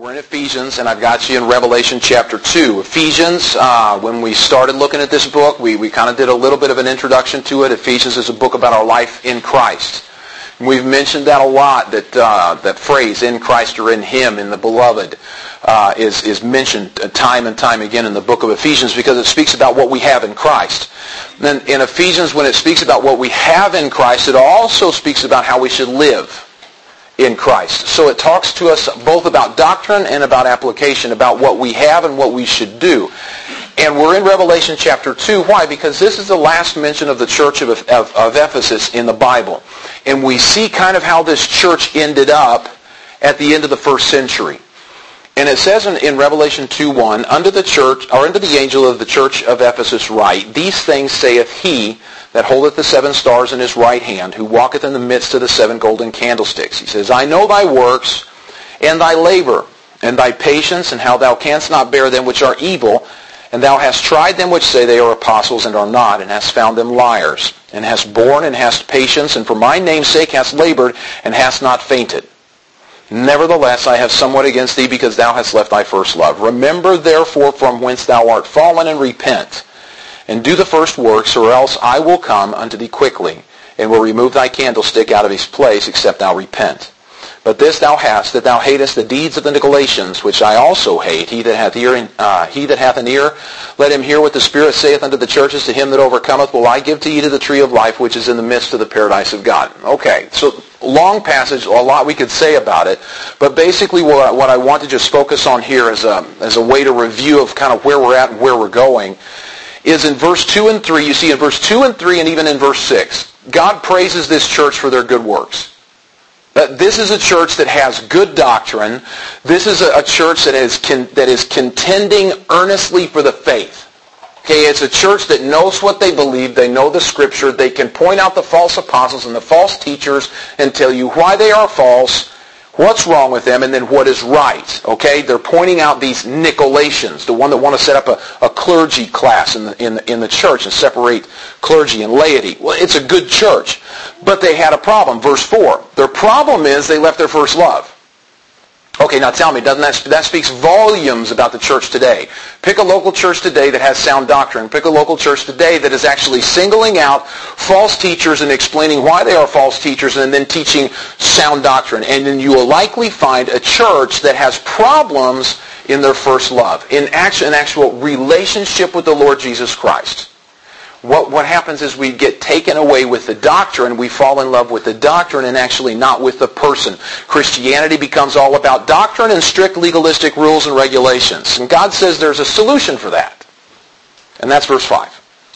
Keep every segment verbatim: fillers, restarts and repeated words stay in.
We're in Ephesians, and I've got you in Revelation chapter two. Ephesians, uh, when we started looking at this book, we, we kind of did a little bit of an introduction to it. Ephesians is a book about our life in Christ. And we've mentioned that a lot, that uh, that phrase, in Christ or in Him, in the Beloved, uh, is, is mentioned time and time again in the book of Ephesians because it speaks about what we have in Christ. And then in Ephesians, when it speaks about what we have in Christ, it also speaks about how we should live in Christ. So it talks to us both about doctrine and about application, about what we have and what we should do. And we're in Revelation chapter two. Why? Because this is the last mention of the church of, of, of Ephesus in the Bible. And we see kind of how this church ended up at the end of the first century. And it says in, in Revelation two one, unto the church, or unto the angel of the church of Ephesus write, these things saith he that holdeth the seven stars in his right hand, who walketh in the midst of the seven golden candlesticks. He says, I know thy works, and thy labor, and thy patience, and how thou canst not bear them which are evil, and thou hast tried them which say they are apostles, and are not, and hast found them liars, and hast borne, and hast patience, and for my name's sake hast labored, and hast not fainted. Nevertheless, I have somewhat against thee, because thou hast left thy first love. Remember therefore from whence thou art fallen, and repent, and do the first works, or else I will come unto thee quickly, and will remove thy candlestick out of his place, except thou repent. But this thou hast, that thou hatest the deeds of the Nicolaitans, which I also hate. He that hath ear, uh, he that hath an ear, let him hear what the Spirit saith unto the churches. To him that overcometh will I give to eat of the tree of life, which is in the midst of the paradise of God. Okay, so long passage, a lot we could say about it, but basically what I, what I want to just focus on here as a, as a way to review of kind of where we're at and where we're going is in verse two and three. You see in verse two and three and even in verse six, God praises this church for their good works. That this is a church that has good doctrine. This is a, a church that is con, that is contending earnestly for the faith. Okay, it's a church that knows what they believe. They know the Scripture. They can point out the false apostles and the false teachers and tell you why they are false, what's wrong with them, and then what is right. Okay, they're pointing out these Nicolaitans, the one that want to set up a, a clergy class in the, in, the, in the church and separate clergy and laity. Well, it's a good church, but they had a problem. Verse four, their problem is they left their first love. Okay, now tell me, doesn't that, that speaks volumes about the church today? Pick a local church today that has sound doctrine. Pick a local church today that is actually singling out false teachers and explaining why they are false teachers and then teaching sound doctrine. And then you will likely find a church that has problems in their first love, in actual, an actual relationship with the Lord Jesus Christ. What, what happens is we get taken away with the doctrine. We fall in love with the doctrine and actually not with the person. Christianity becomes all about doctrine and strict legalistic rules and regulations. And God says there's a solution for that. And that's verse five.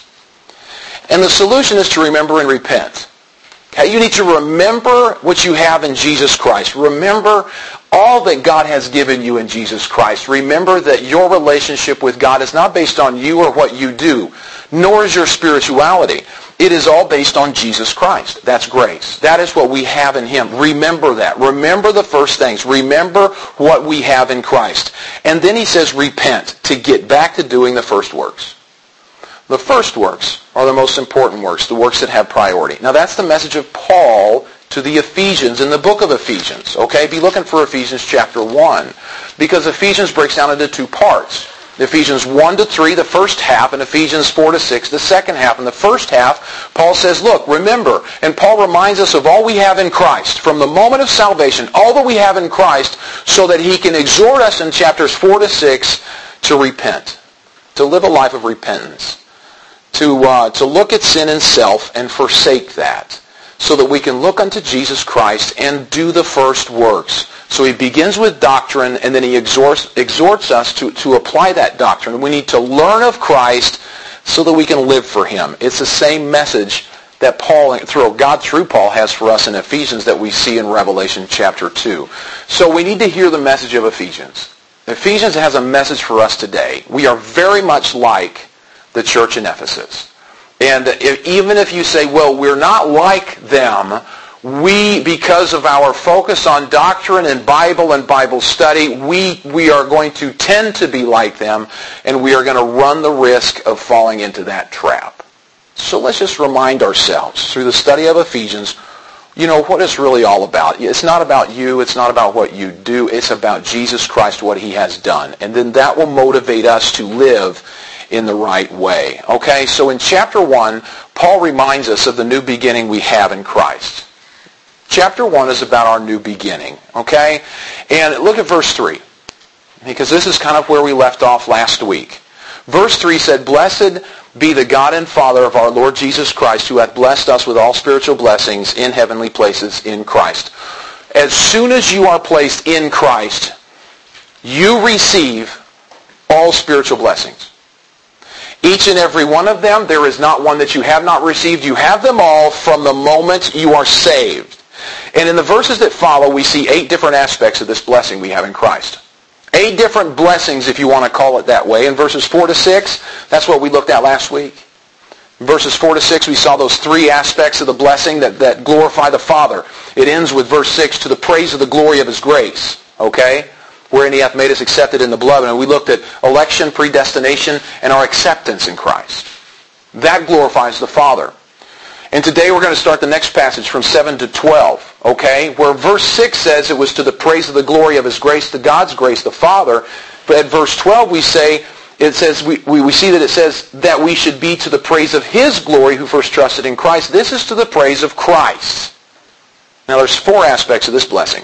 And the solution is to remember and repent. Okay, you need to remember what you have in Jesus Christ. Remember all that God has given you in Jesus Christ. Remember that your relationship with God is not based on you or what you do, nor is your spirituality. It is all based on Jesus Christ. That's grace. That is what we have in Him. Remember that. Remember the first things. Remember what we have in Christ. And then he says repent, to get back to doing the first works. The first works are the most important works, the works that have priority. Now that's the message of Paul to the Ephesians in the book of Ephesians. Okay, be looking for Ephesians chapter one, because Ephesians breaks down into two parts. Ephesians one to three, the first half, and Ephesians four to six, the second half. In the first half, Paul says, look, remember, and Paul reminds us of all we have in Christ, from the moment of salvation, all that we have in Christ, so that he can exhort us in chapters four to six to repent, to live a life of repentance, to, uh, to look at sin and self and forsake that, so that we can look unto Jesus Christ and do the first works. So he begins with doctrine, and then he exhorts, exhorts us to, to apply that doctrine. We need to learn of Christ so that we can live for Him. It's the same message that Paul, through God through Paul, has for us in Ephesians that we see in Revelation chapter two. So we need to hear the message of Ephesians. Ephesians has a message for us today. We are very much like the church in Ephesus. And if, even if you say, well, we're not like them, we, because of our focus on doctrine and Bible and Bible study, we, we are going to tend to be like them, and we are going to run the risk of falling into that trap. So let's just remind ourselves, through the study of Ephesians, you know, what it's really all about. It's not about you. It's not about what you do. It's about Jesus Christ, what he has done. And then that will motivate us to live in the right way. Okay, so in chapter one, Paul reminds us of the new beginning we have in Christ. Chapter one is about our new beginning. Okay, and look at verse three, because this is kind of where we left off last week. Verse three said, "Blessed be the God and Father of our Lord Jesus Christ, who hath blessed us with all spiritual blessings in heavenly places in Christ." As soon as you are placed in Christ, you receive all spiritual blessings. Each and every one of them, there is not one that you have not received. You have them all from the moment you are saved. And in the verses that follow, we see eight different aspects of this blessing we have in Christ. Eight different blessings, if you want to call it that way. In verses four to six, that's what we looked at last week. In verses four to six, we saw those three aspects of the blessing that, that glorify the Father. It ends with verse six, "To the praise of the glory of his grace." Okay? "Wherein he hath made us accepted in the beloved." And we looked at election, predestination, and our acceptance in Christ. That glorifies the Father. And today we're going to start the next passage from seven to twelve, okay? Where verse six says it was to the praise of the glory of his grace, to God's grace, the Father. But at verse twelve we say, it says, we, we, we see that it says that we should be to the praise of his glory who first trusted in Christ. This is to the praise of Christ. Now there's four aspects of this blessing.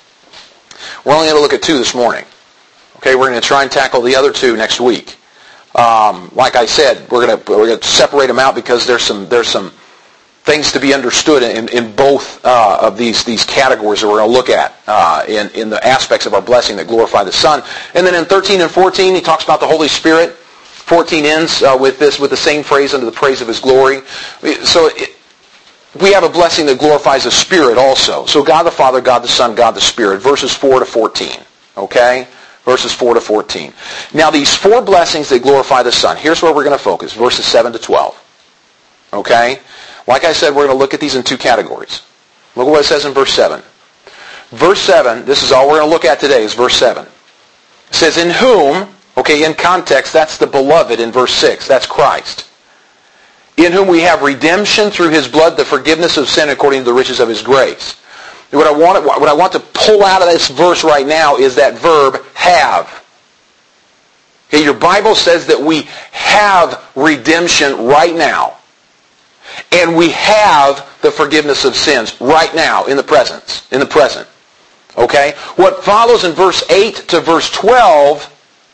We're only going to look at two this morning. Okay, we're going to try and tackle the other two next week. Um, like I said, we're going to we're going to separate them out because there's some there's some things to be understood in, in both uh, of these these categories that we're going to look at uh, in in the aspects of our blessing that glorify the Son. And then in thirteen and fourteen, he talks about the Holy Spirit. fourteen ends uh, with this with the same phrase, "Unto the praise of his glory." So it, we have a blessing that glorifies the Spirit also. So God the Father, God the Son, God the Spirit. Verses four to fourteen. Okay? Verses four to fourteen. Now these four blessings that glorify the Son, here's where we're going to focus. Verses seven to twelve. Okay? Like I said, we're going to look at these in two categories. Look at what it says in verse seven. Verse seven, this is all we're going to look at today, is verse seven. It says, "In whom," okay, in context, that's the beloved in verse six. That's Christ. "In whom we have redemption through his blood, the forgiveness of sin according to the riches of his grace." What I want, what I want to pull out of this verse right now is that verb, have. Okay, your Bible says that we have redemption right now. And we have the forgiveness of sins right now in the present. In the present. Okay? What follows in verse eight to verse twelve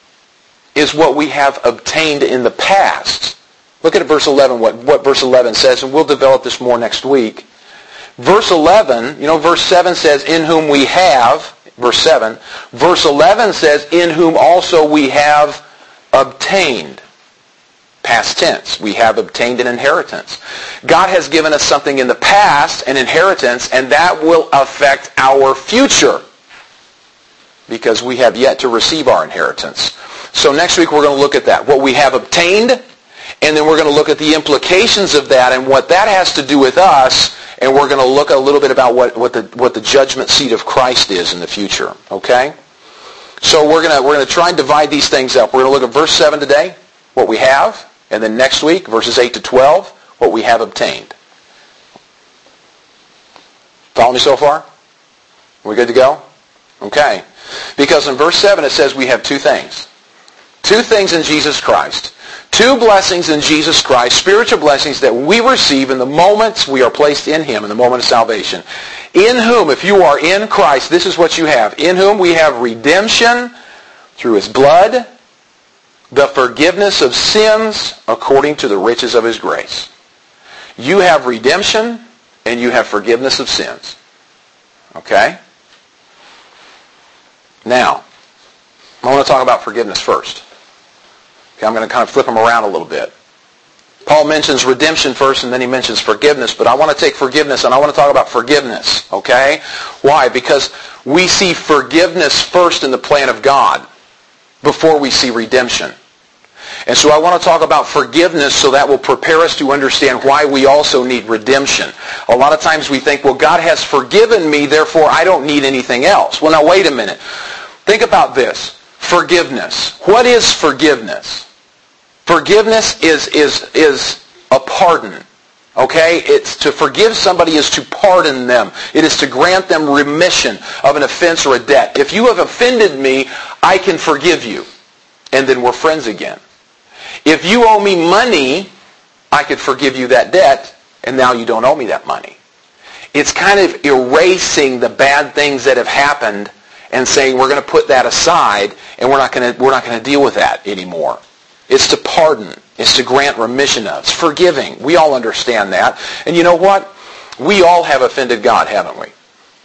is what we have obtained in the past. Look at verse eleven, what, what verse eleven says, and we'll develop this more next week. Verse eleven, you know, verse seven says, "In whom we have," verse seven. Verse eleven says, "In whom also we have obtained." Past tense. We have obtained an inheritance. God has given us something in the past, an inheritance, and that will affect our future because we have yet to receive our inheritance. So next week we're going to look at that. What we have obtained, and then we're going to look at the implications of that and what that has to do with us, and we're going to look a little bit about what, what, the, what the judgment seat of Christ is in the future. Okay? So we're going to, we're going to try and divide these things up. We're going to look at verse seven today, what we have. And then next week, verses eight to twelve, what we have obtained. Follow me so far? Are we good to go? Okay. Because in verse seven it says we have two things. Two things in Jesus Christ. Two blessings in Jesus Christ, spiritual blessings that we receive in the moments we are placed in him, in the moment of salvation. In whom, if you are in Christ, this is what you have. In whom we have redemption through his blood, the forgiveness of sins according to the riches of his grace. You have redemption and you have forgiveness of sins. Okay? Now, I want to talk about forgiveness first. Okay, I'm going to kind of flip them around a little bit. Paul mentions redemption first and then he mentions forgiveness, but I want to take forgiveness and I want to talk about forgiveness. Okay? Why? Because we see forgiveness first in the plan of God before we see redemption. And so I want to talk about forgiveness so that will prepare us to understand why we also need redemption. A lot of times we think, well, God has forgiven me, therefore I don't need anything else. Well, now wait a minute. Think about this. Forgiveness. What is forgiveness? Forgiveness is, is, is a pardon. Okay? It's to forgive somebody is to pardon them. It is to grant them remission of an offense or a debt. If you have offended me, I can forgive you. And then we're friends again. If you owe me money, I could forgive you that debt, and now you don't owe me that money. It's kind of erasing the bad things that have happened and saying we're going to put that aside and we're not going to we're not going to deal with that anymore. It's to pardon. It's to grant remission of. It's forgiving. We all understand that. And you know what? We all have offended God, haven't we?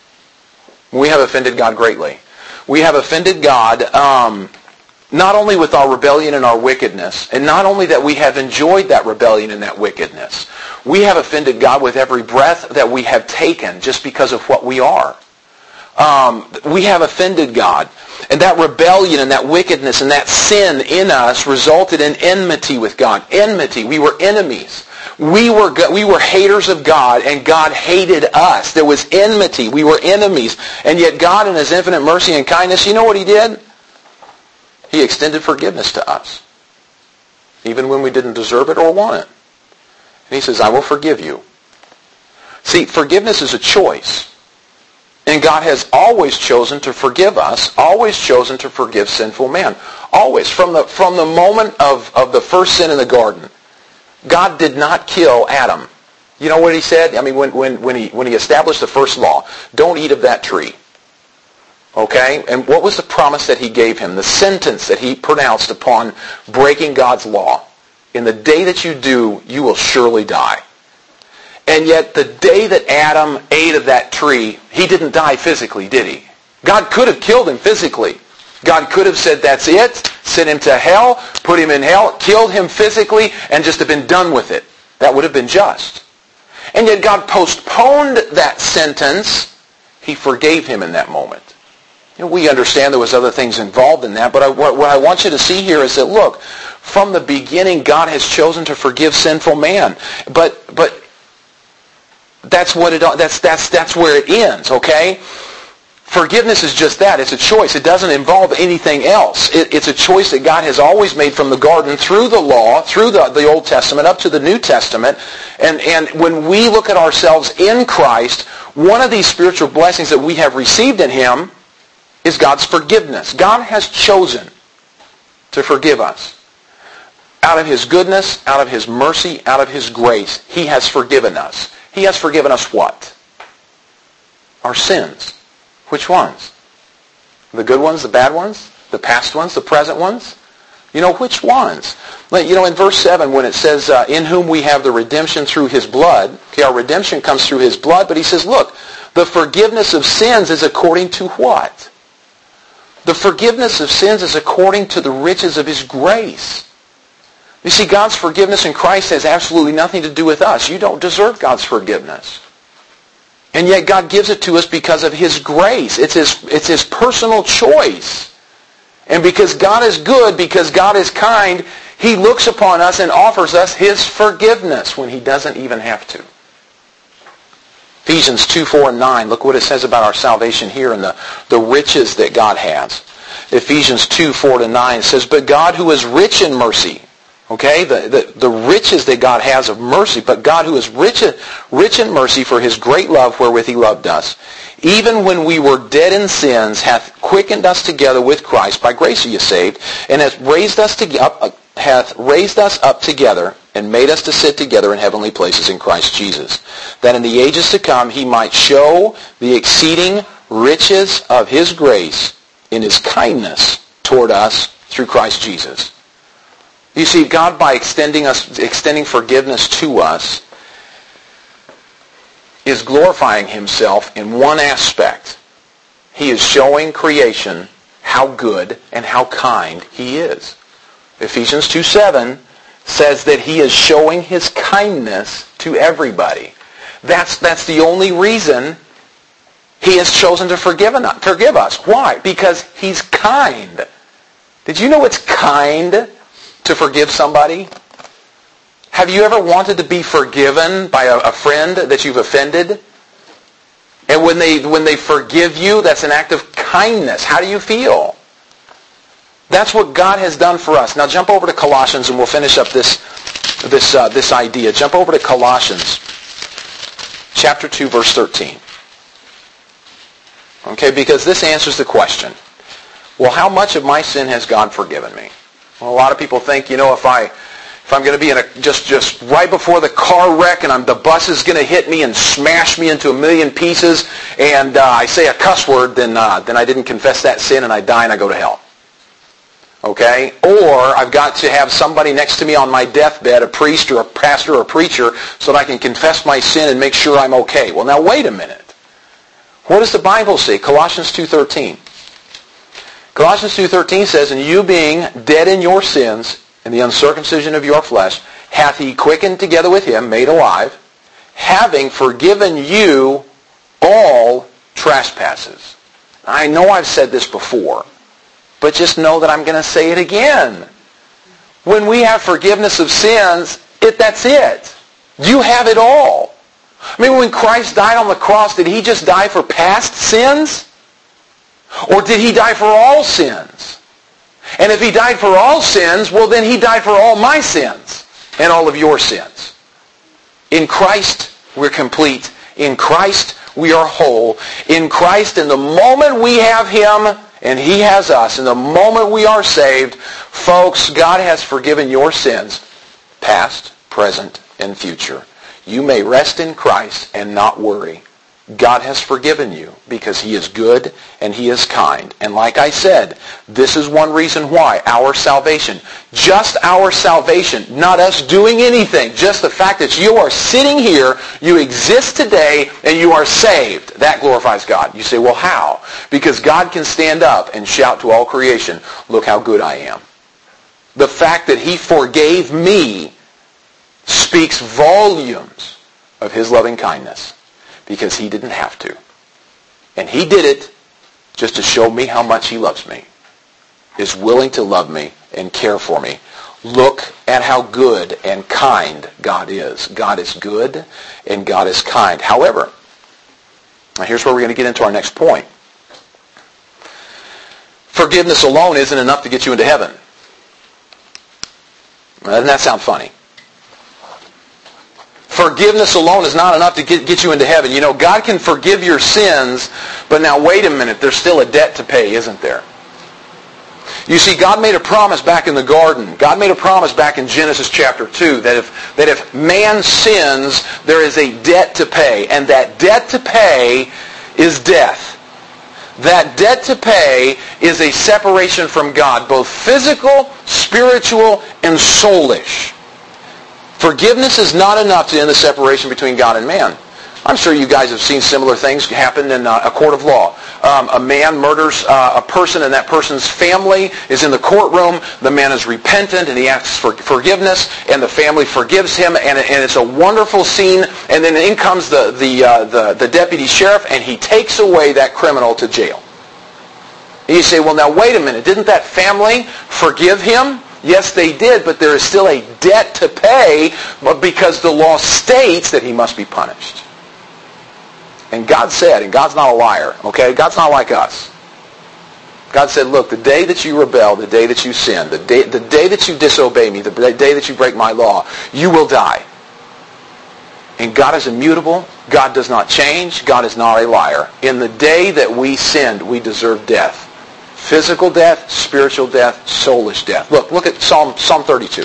We have offended God greatly. We have offended God um, not only with our rebellion and our wickedness, and not only that we have enjoyed that rebellion and that wickedness, we have offended God with every breath that we have taken just because of what we are. Um, we have offended God. And that rebellion and that wickedness and that sin in us resulted in enmity with God. Enmity. We were enemies. We were we were haters of God, and God hated us. There was enmity. We were enemies. And yet God, in His infinite mercy and kindness, you know what He did? He extended forgiveness to us, even when we didn't deserve it or want it. And He says, I will forgive you. See, forgiveness is a choice. And God has always chosen to forgive us, always chosen to forgive sinful man. Always. From the, from the moment of, of the first sin in the garden, God did not kill Adam. You know what He said? I mean, when, when, when, he, when he established the first law, don't eat of that tree. Okay? And what was the promise that He gave him? The sentence that He pronounced upon breaking God's law. In the day that you do, you will surely die. And yet the day that Adam ate of that tree, he didn't die physically, did he? God could have killed him physically. God could have said, that's it, sent him to hell, put him in hell, killed him physically, and just have been done with it. That would have been just. And yet God postponed that sentence. He forgave him in that moment. You know, we understand there was other things involved in that, but I, what, what I want you to see here is that, look, from the beginning, God has chosen to forgive sinful man. But but that's what it that's that's that's where it ends, okay? Forgiveness is just that. It's a choice. It doesn't involve anything else. It, it's a choice that God has always made from the garden through the law, through the, the Old Testament, up to the New Testament. And, and when we look at ourselves in Christ, one of these spiritual blessings that we have received in Him is God's forgiveness. God has chosen to forgive us. Out of His goodness, out of His mercy, out of His grace, He has forgiven us. He has forgiven us what? Our sins. Which ones? The good ones, the bad ones? The past ones, the present ones? You know, which ones? You know, in verse seven, when it says, uh, in whom we have the redemption through His blood, okay, our redemption comes through His blood, but he says, look, the forgiveness of sins is according to what? The forgiveness of sins is according to the riches of His grace. You see, God's forgiveness in Christ has absolutely nothing to do with us. You don't deserve God's forgiveness. And yet God gives it to us because of His grace. It's His, it's His personal choice. And because God is good, because God is kind, He looks upon us and offers us His forgiveness when He doesn't even have to. Ephesians two, four, and nine. Look what it says about our salvation here and the, the riches that God has. Ephesians two, four to nine says, but God who is rich in mercy. Okay, the, the, the riches that God has of mercy, but God who is rich, rich in mercy for His great love wherewith He loved us, even when we were dead in sins, hath quickened us together with Christ. By grace are you saved, and hath raised us to, up, hath raised us up together, and made us to sit together in heavenly places in Christ Jesus, that in the ages to come He might show the exceeding riches of His grace in His kindness toward us through Christ Jesus. You see, God, by extending us, extending forgiveness to us, is glorifying Himself in one aspect. He is showing creation how good and how kind He is. Ephesians two seven says that He is showing His kindness to everybody. That's, that's the only reason He has chosen to forgive, forgive us. Why? Because He's kind. Did you know it's kind to forgive somebody? Have you ever wanted to be forgiven by a, a friend that you've offended? And when they when they forgive you, that's an act of kindness. How do you feel? That's what God has done for us. Now jump over to Colossians and we'll finish up this this, uh, this idea. Jump over to Colossians chapter two, verse thirteen. Okay, because this answers the question, well, how much of my sin has God forgiven me? Well, a lot of people think, you know, if I if I'm going to be in a just just right before the car wreck and I'm the bus is going to hit me and smash me into a million pieces, and uh, I say a cuss word, then uh, then I didn't confess that sin and I die and I go to hell. Okay? Or I've got to have somebody next to me on my deathbed, a priest or a pastor or a preacher, so that I can confess my sin and make sure I'm okay. Well, now wait a minute. What does the Bible say? Colossians two thirteen. Colossians two thirteen says, "And you being dead in your sins, in the uncircumcision of your flesh, hath he quickened together with him, made alive, having forgiven you all trespasses." I know I've said this before, but just know that I'm going to say it again. When we have forgiveness of sins, it, that's it. You have it all. I mean, when Christ died on the cross, did he just die for past sins? Or did he die for all sins? And if he died for all sins, well, then he died for all my sins and all of your sins. In Christ, we're complete. In Christ, we are whole. In Christ, in the moment we have him and he has us, in the moment we are saved, folks, God has forgiven your sins, past, present, and future. You may rest in Christ and not worry. God has forgiven you because he is good and he is kind. And like I said, this is one reason why our salvation, just our salvation, not us doing anything, just the fact that you are sitting here, you exist today, and you are saved, that glorifies God. You say, well, how? Because God can stand up and shout to all creation, look how good I am. The fact that he forgave me speaks volumes of his loving kindness. Because he didn't have to. And he did it just to show me how much he loves me. Is willing to love me and care for me. Look at how good and kind God is. God is good and God is kind. However, now here's where we're going to get into our next point. Forgiveness alone isn't enough to get you into heaven. Doesn't that sound funny? Forgiveness alone is not enough to get, get you into heaven. You know, God can forgive your sins, but now wait a minute, there's still a debt to pay, isn't there? You see, God made a promise back in the garden. God made a promise back in Genesis chapter two that if, that if man sins, there is a debt to pay. And that debt to pay is death. That debt to pay is a separation from God, both physical, spiritual, and soulish. Forgiveness is not enough to end the separation between God and man. I'm sure you guys have seen similar things happen in uh, a court of law. Um, a man murders uh, a person and that person's family is in the courtroom. The man is repentant and he asks for forgiveness and the family forgives him and, and it's a wonderful scene. And then in comes the, the, uh, the, the deputy sheriff and he takes away that criminal to jail. And you say, well, now wait a minute. Didn't that family forgive him? Yes, they did, but there is still a debt to pay because the law states that he must be punished. And God said, and God's not a liar, okay? God's not like us. God said, look, the day that you rebel, the day that you sin, the day, the day that you disobey me, the day that you break my law, you will die. And God is immutable. God does not change. God is not a liar. In the day that we sinned, we deserve death. Physical death, spiritual death, soulish death. Look, look at Psalm Psalm thirty-two.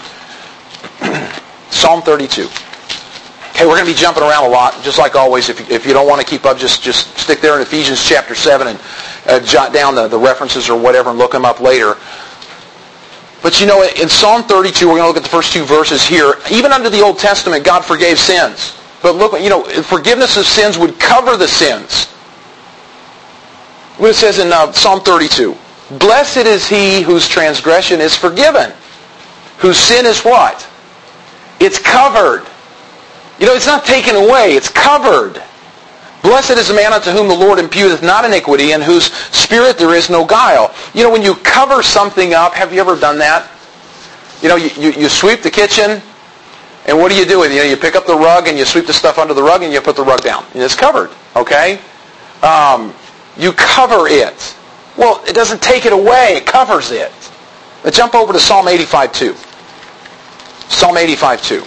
Psalm thirty-two. Okay, we're going to be jumping around a lot, just like always. If you, if you don't want to keep up, just, just stick there in Ephesians chapter seven and uh, jot down the, the references or whatever and look them up later. But you know, in Psalm thirty-two, we're going to look at the first two verses here. Even under the Old Testament, God forgave sins. But look, you know, forgiveness of sins would cover the sins. What it says in uh, Psalm thirty-two. Blessed is he whose transgression is forgiven. Whose sin is what? It's covered. You know, it's not taken away. It's covered. Blessed is the man unto whom the Lord imputeth not iniquity, in whose spirit there is no guile. You know, when you cover something up, have you ever done that? You know, you, you, you sweep the kitchen, and what do you do with it? You know, you pick up the rug, and you sweep the stuff under the rug, and you put the rug down. And it's covered, okay? Um... You cover it. Well, it doesn't take it away. It covers it. Let's jump over to Psalm eighty-five two. Psalm eighty-five two.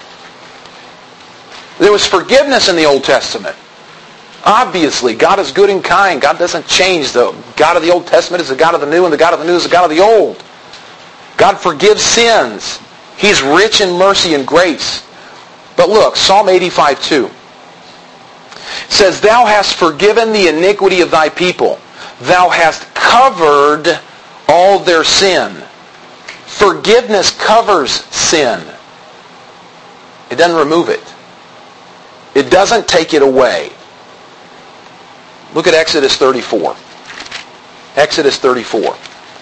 There was forgiveness in the Old Testament. Obviously, God is good and kind. God doesn't change. The God of the Old Testament is the God of the New, and the God of the New is the God of the Old. God forgives sins. He's rich in mercy and grace. But look, Psalm eighty-five two says, Thou hast forgiven the iniquity of thy people. Thou hast covered all their sin. Forgiveness covers sin. It doesn't remove it. It doesn't take it away. Look at Exodus thirty-four. Exodus thirty-four.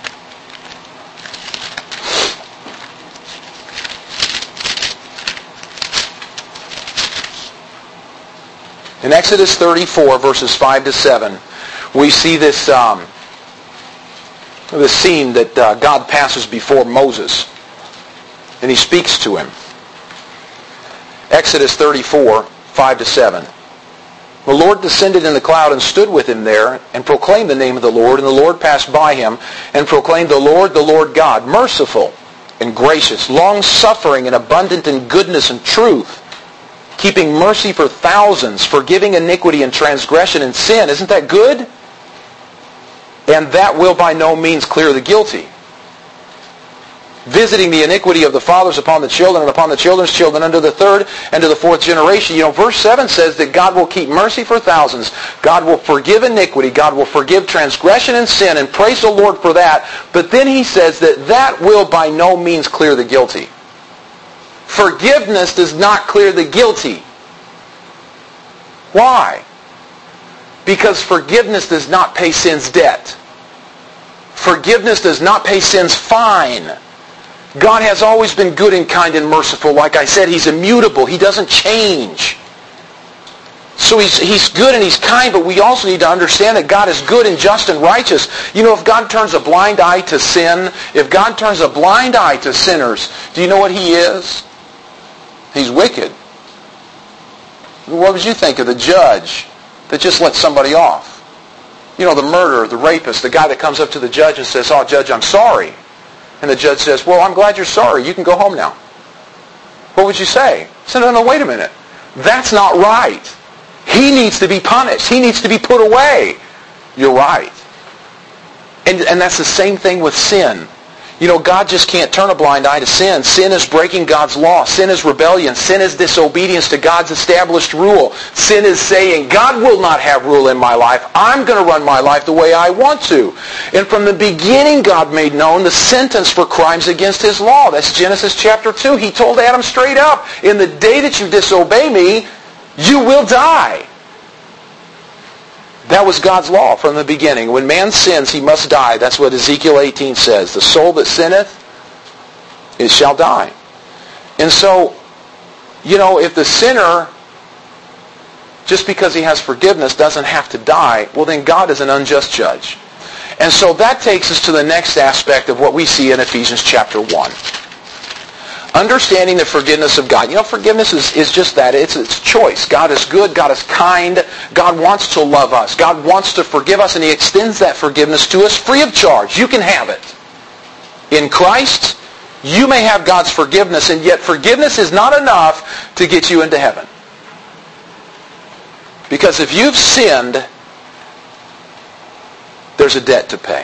In Exodus thirty-four, verses five to seven, we see this, um, this scene that uh, God passes before Moses, and he speaks to him. Exodus thirty-four, five to seven. The Lord descended in the cloud and stood with him there and proclaimed the name of the Lord. And the Lord passed by him and proclaimed, The Lord, the Lord God, merciful and gracious, long-suffering and abundant in goodness and truth, keeping mercy for thousands, forgiving iniquity and transgression and sin. Isn't that good? And that will by no means clear the guilty. Visiting the iniquity of the fathers upon the children and upon the children's children unto the third and to the fourth generation. You know, verse seven says that God will keep mercy for thousands. God will forgive iniquity. God will forgive transgression and sin, and praise the Lord for that. But then he says that that will by no means clear the guilty. Forgiveness does not clear the guilty. Why? Because forgiveness does not pay sin's debt. Forgiveness does not pay sin's fine. God has always been good and kind and merciful. Like I said, He's immutable. He doesn't change. So he's, he's good and He's kind, but we also need to understand that God is good and just and righteous. You know, if God turns a blind eye to sin, if God turns a blind eye to sinners, do you know what He is? He's wicked. What would you think of the judge that just lets somebody off? You know, the murderer, the rapist, the guy that comes up to the judge and says, Oh, Judge, I'm sorry. And the judge says, Well, I'm glad you're sorry. You can go home now. What would you say? Say, no, no, wait a minute. That's not right. He needs to be punished. He needs to be put away. You're right. And, and that's the same thing with sin. You know, God just can't turn a blind eye to sin. Sin is breaking God's law. Sin is rebellion. Sin is disobedience to God's established rule. Sin is saying, God will not have rule in my life. I'm going to run my life the way I want to. And from the beginning, God made known the sentence for crimes against His law. That's Genesis chapter two. He told Adam straight up, in the day that you disobey me, you will die. That was God's law from the beginning. When man sins, he must die. That's what Ezekiel eighteen says. The soul that sinneth, it shall die. And so, you know, if the sinner, just because he has forgiveness, doesn't have to die, well then God is an unjust judge. And so that takes us to the next aspect of what we see in Ephesians chapter one. Understanding the forgiveness of God. You know, forgiveness is, is just that. It's, it's choice. God is good. God is kind. God wants to love us. God wants to forgive us, and He extends that forgiveness to us free of charge. You can have it. In Christ, you may have God's forgiveness, and yet forgiveness is not enough to get you into heaven. Because if you've sinned, there's a debt to pay.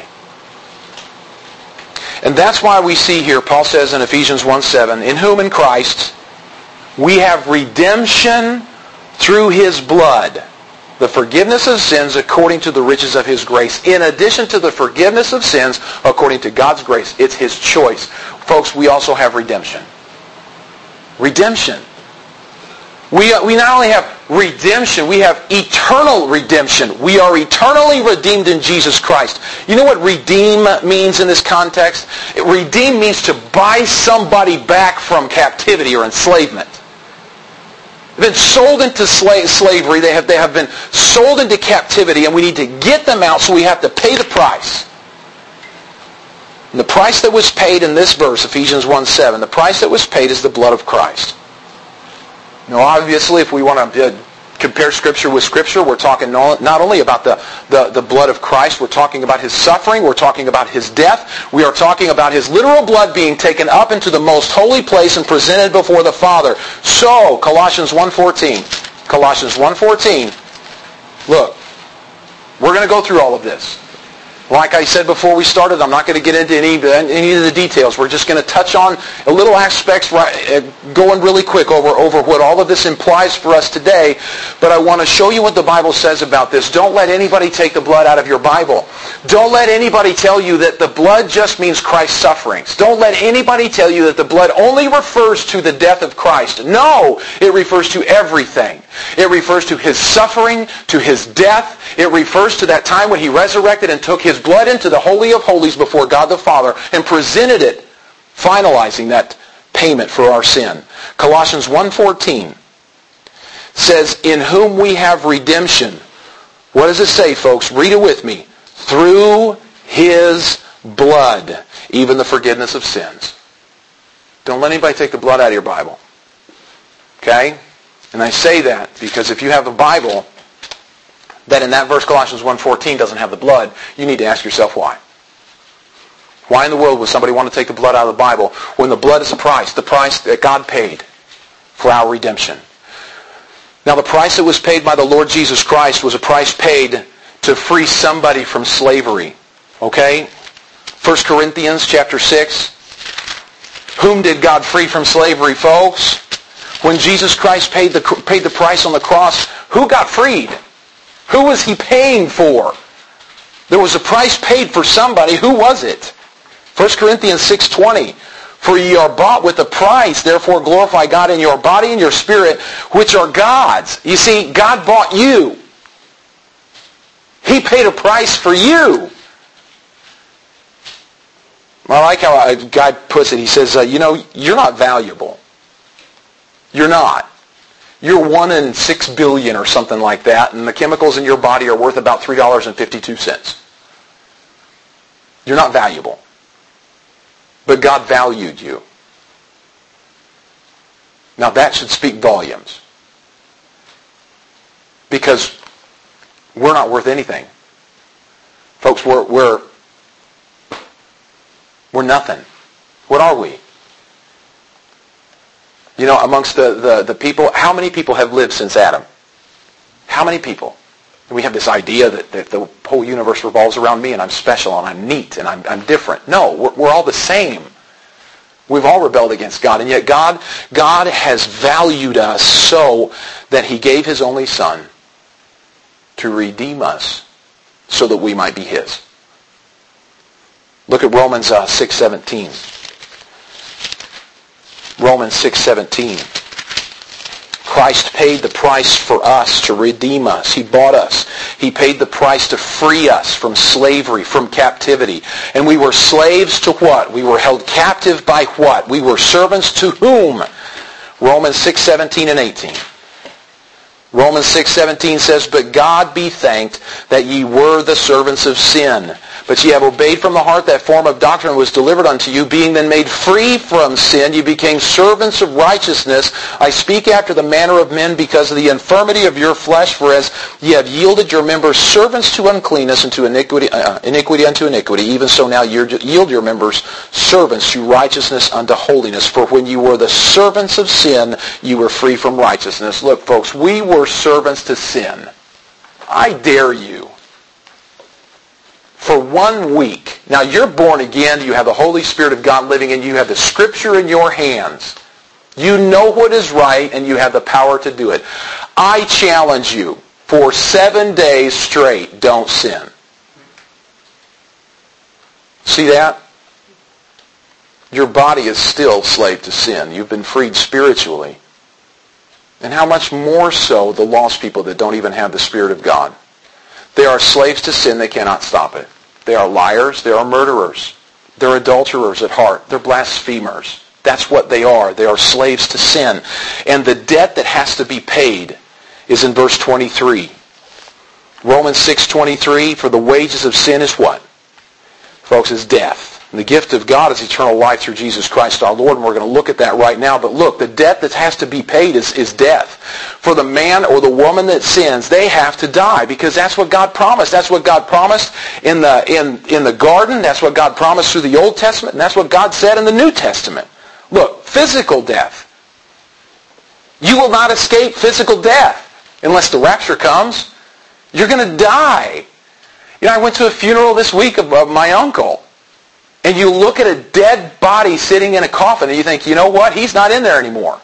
And that's why we see here, Paul says in Ephesians one seven, in whom in Christ we have redemption through His blood, the forgiveness of sins according to the riches of His grace. In addition to the forgiveness of sins according to God's grace, it's His choice. Folks, we also have redemption. Redemption. We, we not only have redemption, we have eternal redemption. We are eternally redeemed in Jesus Christ. You know what redeem means in this context? Redeem means to buy somebody back from captivity or enslavement. They've been sold into sla- slavery. They have, they have been sold into captivity, and we need to get them out, so we have to pay the price. And the price that was paid in this verse, Ephesians one seven, the price that was paid is the blood of Christ. Now, obviously, if we want to compare Scripture with Scripture. We're talking not only about the, the, the blood of Christ, we're talking about His suffering, we're talking about His death, we are talking about His literal blood being taken up into the most holy place and presented before the Father. So, Colossians one fourteen. Colossians one fourteen. Look, we're going to go through all of this. Like I said before we started, I'm not going to get into any, any of the details. We're just going to touch on a little aspects, right, going really quick over, over what all of this implies for us today. But I want to show you what the Bible says about this. Don't let anybody take the blood out of your Bible. Don't let anybody tell you that the blood just means Christ's sufferings. Don't let anybody tell you that the blood only refers to the death of Christ. No, it refers to everything. It refers to His suffering, to His death. It refers to that time when He resurrected and took His blood into the Holy of Holies before God the Father and presented it, finalizing that payment for our sin. Colossians one fourteen says, in whom we have redemption. What does it say, folks? Read it with me. Through His blood, even the forgiveness of sins. Don't let anybody take the blood out of your Bible. Okay? And I say that because if you have a Bible that in that verse, Colossians one fourteen, doesn't have the blood, you need to ask yourself why. Why in the world would somebody want to take the blood out of the Bible when the blood is the price, the price that God paid for our redemption? Now, the price that was paid by the Lord Jesus Christ was a price paid to free somebody from slavery. Okay? First Corinthians chapter six. Whom did God free from slavery, folks? When Jesus Christ paid the, paid the price on the cross, who got freed? Who was He paying for? There was a price paid for somebody. Who was it? First Corinthians six twenty. For ye are bought with a price, therefore glorify God in your body and your spirit, which are God's. You see, God bought you. He paid a price for you. I like how a guy puts it. He says, uh, you know, you're not valuable. You're not. You're one in six billion or something like that, and the chemicals in your body are worth about three dollars and fifty-two cents. You're not valuable. But God valued you. Now that should speak volumes. Because we're not worth anything. Folks, we're, we're, we're nothing. What are we? You know, amongst the, the, the people, how many people have lived since Adam? How many people? And we have this idea that, that the whole universe revolves around me and I'm special and I'm neat and I'm, I'm different. No, we're, we're all the same. We've all rebelled against God. And yet God, God has valued us so that He gave His only Son to redeem us so that we might be His. Look at Romans uh, six seventeen. Romans six seventeen. Christ paid the price for us to redeem us. He bought us. He paid the price to free us from slavery, from captivity. And we were slaves to what? We were held captive by what? We were servants to whom? Romans six seventeen and eighteen. Romans six seventeen says, but God be thanked that ye were the servants of sin. But ye have obeyed from the heart that form of doctrine was delivered unto you, being then made free from sin, ye became servants of righteousness. I speak after the manner of men because of the infirmity of your flesh, for as ye have yielded your members servants to uncleanness and to iniquity, uh, iniquity unto iniquity, even so now yield your members servants to righteousness unto holiness. For when you were the servants of sin, you were free from righteousness. Look, folks, we were servants to sin. I dare you. For one week. Now you're born again. You have the Holy Spirit of God living in you. You have the Scripture in your hands. You know what is right and you have the power to do it. I challenge you, for seven days straight, don't sin. See that? Your body is still slave to sin. You've been freed spiritually. And how much more so the lost people that don't even have the Spirit of God. They are slaves to sin. They cannot stop it. They are liars. They are murderers. They're adulterers at heart. They're blasphemers. That's what they are. They are slaves to sin. And the debt that has to be paid is in verse twenty-three. Romans six twenty-three, for the wages of sin is what? folks, is death. And the gift of God is eternal life through Jesus Christ our Lord, and we're going to look at that right now. But look, the debt that has to be paid is, is death. For the man or the woman that sins, they have to die, because that's what God promised. That's what God promised in the, in, in the garden. That's what God promised through the Old Testament, and that's what God said in the New Testament. Look, physical death. You will not escape physical death unless the rapture comes. You're going to die. You know, I went to a funeral this week of, of my uncle. And you look at a dead body sitting in a coffin and you think, you know what? He's not in there anymore.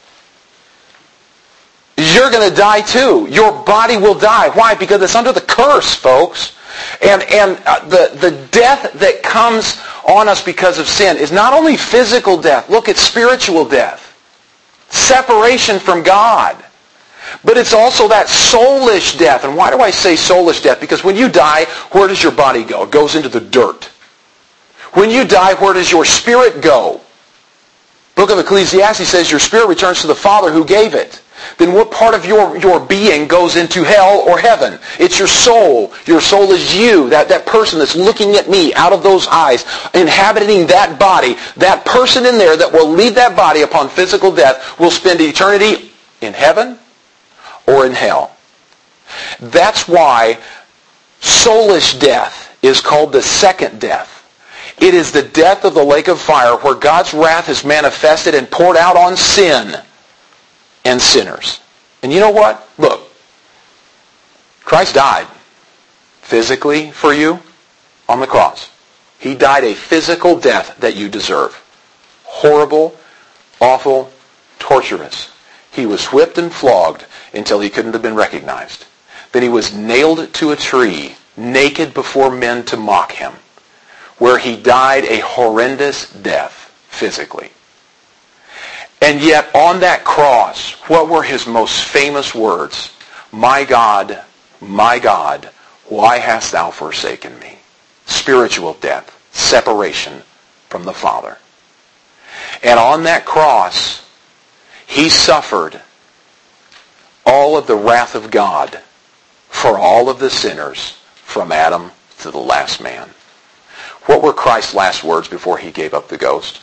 You're going to die too. Your body will die. Why? Because it's under the curse, folks. And, and uh, the, the death that comes on us because of sin is not only physical death. Look, it's spiritual death. Separation from God. But it's also that soulish death. And why do I say soulish death? Because when you die, where does your body go? It goes into the dirt. When you die, where does your spirit go? Book of Ecclesiastes says your spirit returns to the Father who gave it. Then what part of your, your being goes into hell or heaven? It's your soul. Your soul is you, that, that person that's looking at me out of those eyes, inhabiting that body. That person in there that will leave that body upon physical death will spend eternity in heaven or in hell. That's why soulish death is called the second death. It is the death of the lake of fire where God's wrath is manifested and poured out on sin and sinners. And you know what? Look, Christ died physically for you on the cross. He died a physical death that you deserve. Horrible, awful, torturous. He was whipped and flogged until he couldn't have been recognized. Then he was nailed to a tree, naked before men to mock him, where he died a horrendous death physically. And yet on that cross, what were his most famous words? My God, my God, why hast thou forsaken me? Spiritual death, separation from the Father. And on that cross, he suffered all of the wrath of God for all of the sinners from Adam to the last man. What were Christ's last words before he gave up the ghost?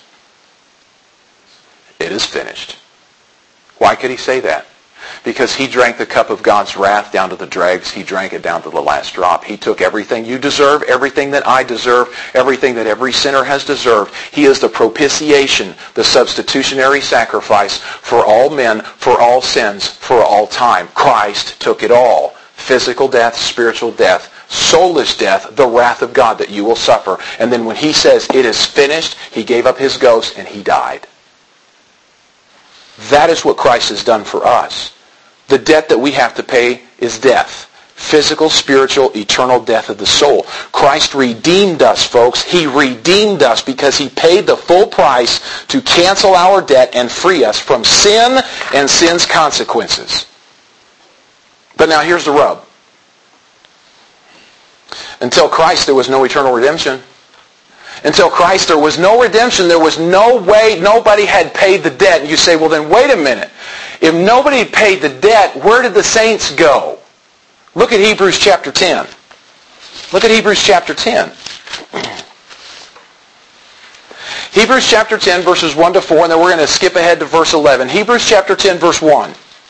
It is finished. Why could he say that? Because he drank the cup of God's wrath down to the dregs. He drank it down to the last drop. He took everything you deserve, everything that I deserve, everything that every sinner has deserved. He is the propitiation, the substitutionary sacrifice for all men, for all sins, for all time. Christ took it all. Physical death, spiritual death, soulish death, the wrath of God that you will suffer. And then when he says it is finished, he gave up his ghost and he died. That is what Christ has done for us. The debt that we have to pay is death. Physical, spiritual, eternal death of the soul. Christ redeemed us, folks. He redeemed us because he paid the full price to cancel our debt and free us from sin and sin's consequences. But now here's the rub. Until Christ, there was no eternal redemption. Until Christ, there was no redemption. There was no way, nobody had paid the debt. And you say, well then wait a minute. If nobody paid the debt, where did the saints go? Look at Hebrews chapter ten. Look at Hebrews chapter ten. Hebrews chapter ten, verses one to four, and then we're going to skip ahead to verse eleven. Hebrews chapter ten, verse one.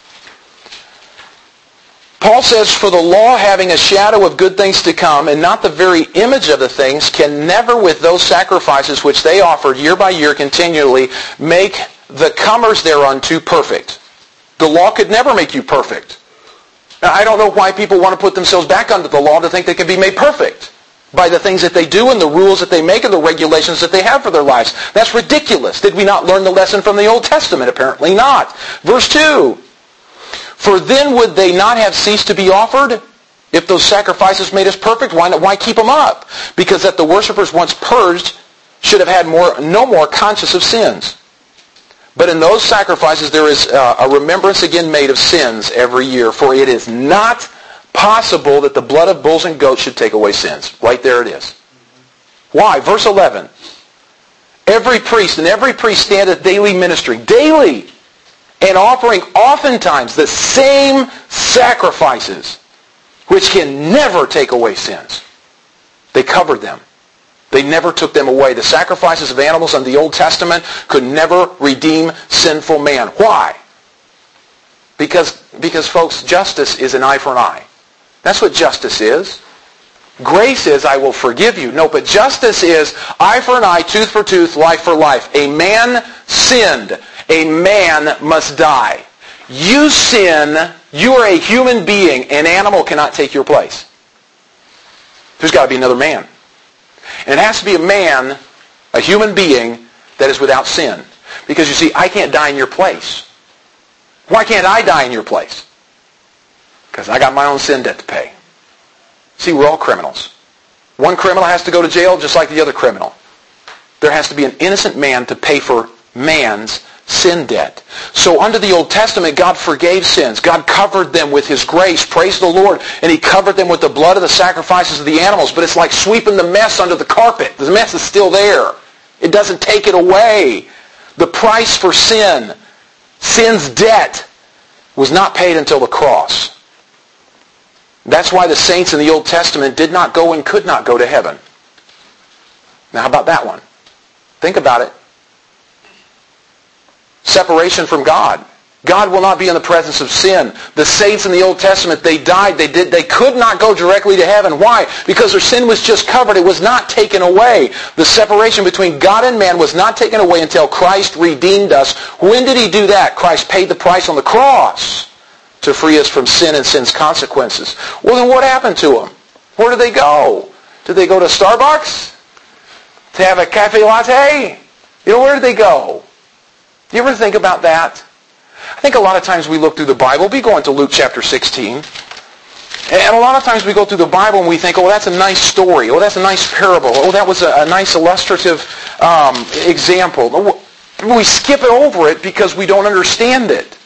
Paul says, for the law, having a shadow of good things to come, and not the very image of the things, can never with those sacrifices which they offered year by year continually make the comers thereunto perfect. The law could never make you perfect. Now, I don't know why people want to put themselves back under the law to think they can be made perfect by the things that they do and the rules that they make and the regulations that they have for their lives. That's ridiculous. Did we not learn the lesson from the Old Testament? Apparently not. Verse two. For then would they not have ceased to be offered? If those sacrifices made us perfect, why not, why keep them up? Because that the worshippers once purged should have had more, no more conscience of sins. But in those sacrifices there is uh, a remembrance again made of sins every year. For it is not possible that the blood of bulls and goats should take away sins. Right there it is. Why? Verse eleven. Every priest and every priest standeth daily ministering. Daily! And offering oftentimes the same sacrifices, which can never take away sins. They covered them. They never took them away. The sacrifices of animals in the Old Testament could never redeem sinful man. Why? Because, because folks, justice is an eye for an eye. That's what justice is. Grace is, I will forgive you. No, but justice is eye for an eye, tooth for tooth, life for life. A man sinned. A man must die. You sin. You are a human being. An animal cannot take your place. There's got to be another man. And it has to be a man, a human being, that is without sin. Because you see, I can't die in your place. Why can't I die in your place? Because I got my own sin debt to pay. See, we're all criminals. One criminal has to go to jail just like the other criminal. There has to be an innocent man to pay for man's sin debt. So under the Old Testament, God forgave sins. God covered them with His grace. Praise the Lord. And He covered them with the blood of the sacrifices of the animals. But it's like sweeping the mess under the carpet. The mess is still there. It doesn't take it away. The price for sin, sin's debt, was not paid until the cross. That's why the saints in the Old Testament did not go and could not go to heaven. Now how about that one? Think about it. Separation from God. God will not be in the presence of sin. The saints in the Old Testament, they died. They did. They could not go directly to heaven. Why? Because their sin was just covered. It was not taken away. The separation between God and man was not taken away until Christ redeemed us. When did He do that? Christ paid the price on the cross to free us from sin and sin's consequences. Well, then what happened to them? Where did they go? Did they go to Starbucks to have a cafe latte? You know, where did they go? Do you ever think about that? I think a lot of times we look through the Bible. We go into Luke chapter sixteen. And a lot of times we go through the Bible and we think, oh, that's a nice story. Oh, that's a nice parable. Oh, that was a, a nice illustrative um, example. We skip it over it because we don't understand it.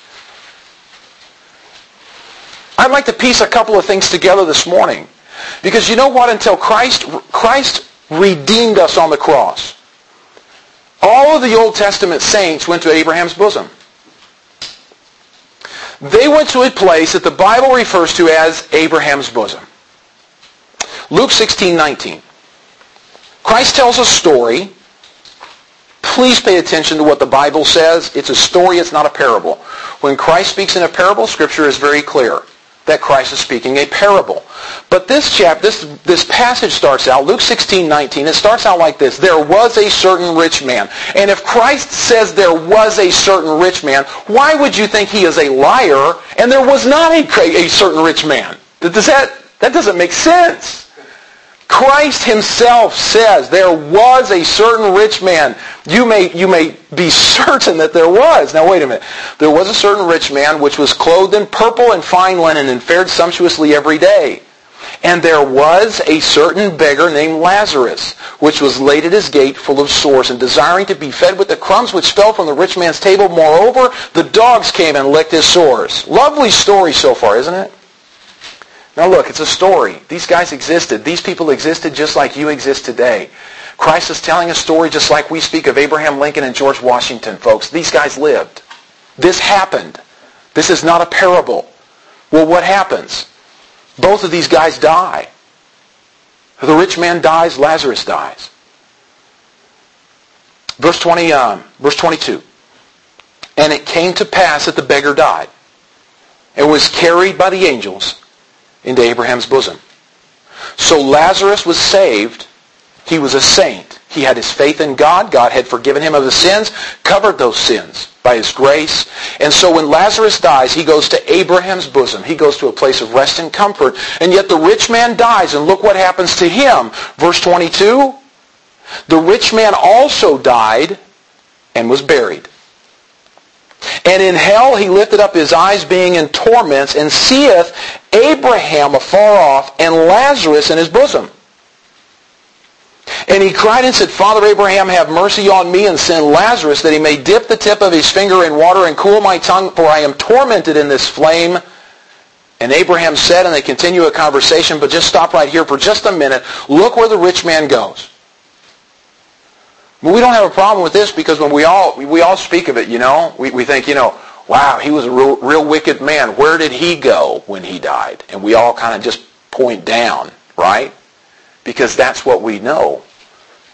I'd like to piece a couple of things together this morning. Because you know what? Until Christ, Christ redeemed us on the cross, all of the Old Testament saints went to Abraham's bosom. They went to a place that the Bible refers to as Abraham's bosom. Luke sixteen nineteen. Christ tells a story. Please pay attention to what the Bible says. It's a story, it's not a parable. When Christ speaks in a parable, Scripture is very clear that Christ is speaking a parable. But this chapter, this, this passage starts out, Luke sixteen nineteen, it starts out like this. There was a certain rich man. And if Christ says there was a certain rich man, why would you think He is a liar and there was not a, a certain rich man? Does that, that doesn't make sense. Christ Himself says there was a certain rich man. You may, you may be certain that there was. Now wait a minute. There was a certain rich man which was clothed in purple and fine linen and fared sumptuously every day. And there was a certain beggar named Lazarus, which was laid at his gate full of sores and desiring to be fed with the crumbs which fell from the rich man's table. Moreover, the dogs came and licked his sores. Lovely story so far, isn't it? Now look, it's a story. These guys existed. These people existed just like you exist today. Christ is telling a story just like we speak of Abraham Lincoln and George Washington, folks. These guys lived. This happened. This is not a parable. Well, what happens? Both of these guys die. The rich man dies, Lazarus dies. Verse twenty, um, verse twenty-two. And it came to pass that the beggar died and was carried by the angels into Abraham's bosom. So Lazarus was saved. He was a saint. He had his faith in God. God had forgiven him of his sins, covered those sins by His grace. And so when Lazarus dies, he goes to Abraham's bosom. He goes to a place of rest and comfort. And yet the rich man dies, and look what happens to him. Verse twenty-two, the rich man also died and was buried. And in hell he lifted up his eyes, being in torments, and seeth Abraham afar off, and Lazarus in his bosom. And he cried and said, Father Abraham, have mercy on me, and send Lazarus, that he may dip the tip of his finger in water and cool my tongue, for I am tormented in this flame. And Abraham said, and they continue a conversation, but just stop right here for just a minute. Look where the rich man goes. But we don't have a problem with this, because when we all we all speak of it, you know, we, we think, you know, wow, he was a real, real wicked man. Where did he go when he died? And we all kind of just point down, right? Because that's what we know.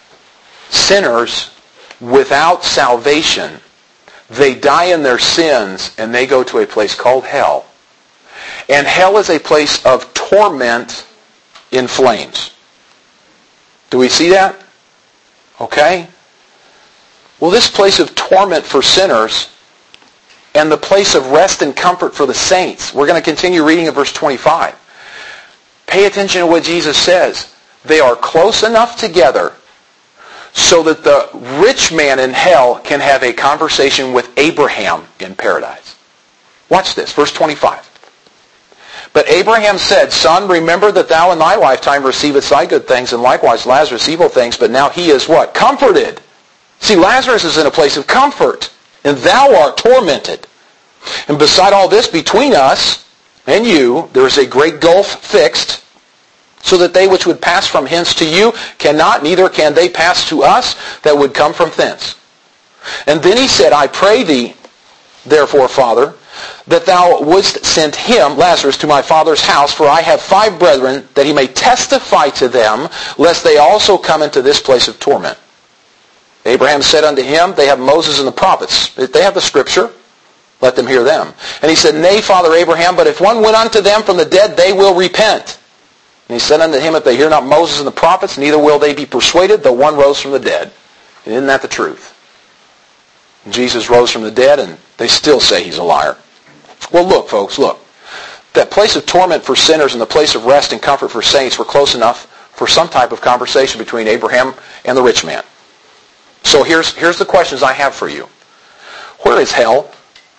sinners without salvation, they die in their sins and they go to a place called hell. And hell is a place of torment in flames. Do we see that? Okay. Well, this place of torment for sinners and the place of rest and comfort for the saints. We're going to continue reading in verse twenty-five. Pay attention to what Jesus says. They are close enough together so that the rich man in hell can have a conversation with Abraham in paradise. Watch this, verse twenty-five. But Abraham said, Son, remember that thou in thy lifetime receivest thy good things, and likewise Lazarus evil things, but now he is what? Comforted. See, Lazarus is in a place of comfort, and thou art tormented. And beside all this, between us and you, there is a great gulf fixed, so that they which would pass from hence to you cannot, neither can they pass to us that would come from thence. And then he said, I pray thee, therefore, Father, that thou wouldst send him, Lazarus, to my father's house, for I have five brethren, that he may testify to them, lest they also come into this place of torment. Abraham said unto him, they have Moses and the prophets. They have the scripture. Let them hear them. And he said, Nay, Father Abraham, but if one went unto them from the dead, they will repent. And he said unto him, If they hear not Moses and the prophets, neither will they be persuaded, though one rose from the dead. And isn't that the truth? And Jesus rose from the dead, and they still say he's a liar. Well, look, folks, look. That place of torment for sinners and the place of rest and comfort for saints were close enough for some type of conversation between Abraham and the rich man. So here's, here's the questions I have for you. Where is hell?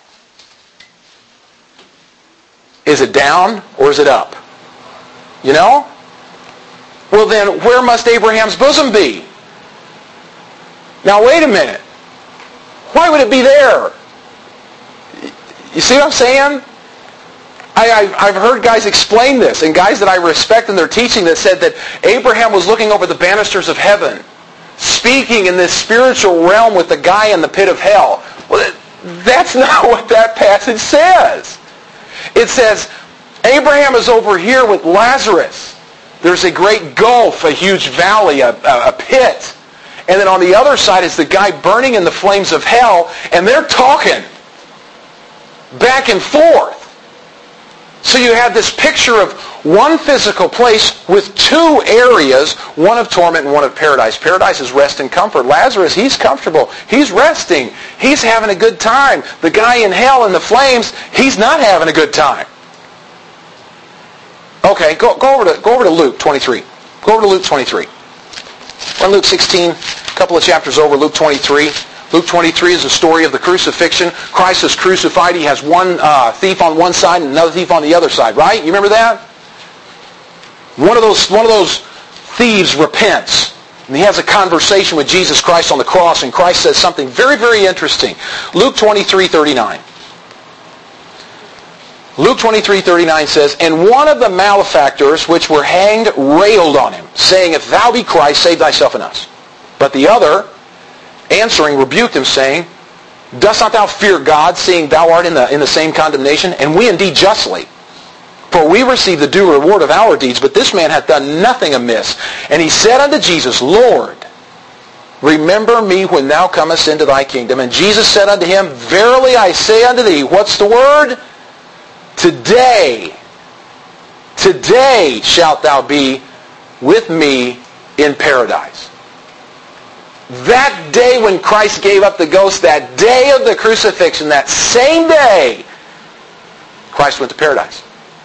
Is it down or is it up? You know? Well then, where must Abraham's bosom be? Now wait a minute. Why would it be there? You see what I'm saying? I, I've, I've heard guys explain this, and guys that I respect in their teaching that said that Abraham was looking over the banisters of heaven, speaking in this spiritual realm with the guy in the pit of hell. Well, that's not what that passage says. It says, Abraham is over here with Lazarus. There's a great gulf, a huge valley, a, a, a pit. And then on the other side is the guy burning in the flames of hell, and they're talking back and forth. So you have this picture of one physical place with two areas, one of torment and one of paradise. Paradise is rest and comfort. Lazarus, he's comfortable. He's resting. He's having a good time. The guy in hell in the flames, he's not having a good time. Okay, go, go, over, to, go over to Luke twenty-three. Go over to Luke twenty-three. We're in Luke sixteen, a couple of chapters over, Luke twenty-three. Luke twenty-three is the story of the crucifixion. Christ is crucified. He has one uh, thief on one side and another thief on the other side, right? You remember that? One of those, one of those thieves repents, and he has a conversation with Jesus Christ on the cross, and Christ says something very, very interesting. Luke twenty-three thirty-nine. Luke twenty-three thirty-nine says, And one of the malefactors which were hanged railed on him, saying, If thou be Christ, save thyself and us. But the other, answering, rebuked him, saying, Dost not thou fear God, seeing thou art in the, in the same condemnation? And we indeed justly. For we receive the due reward of our deeds, but this man hath done nothing amiss. And he said unto Jesus, Lord, remember me when thou comest into thy kingdom. And Jesus said unto him, Verily I say unto thee, what's the word? Today, today shalt thou be with me in paradise. That day when Christ gave up the ghost, that day of the crucifixion, that same day, Christ went to paradise.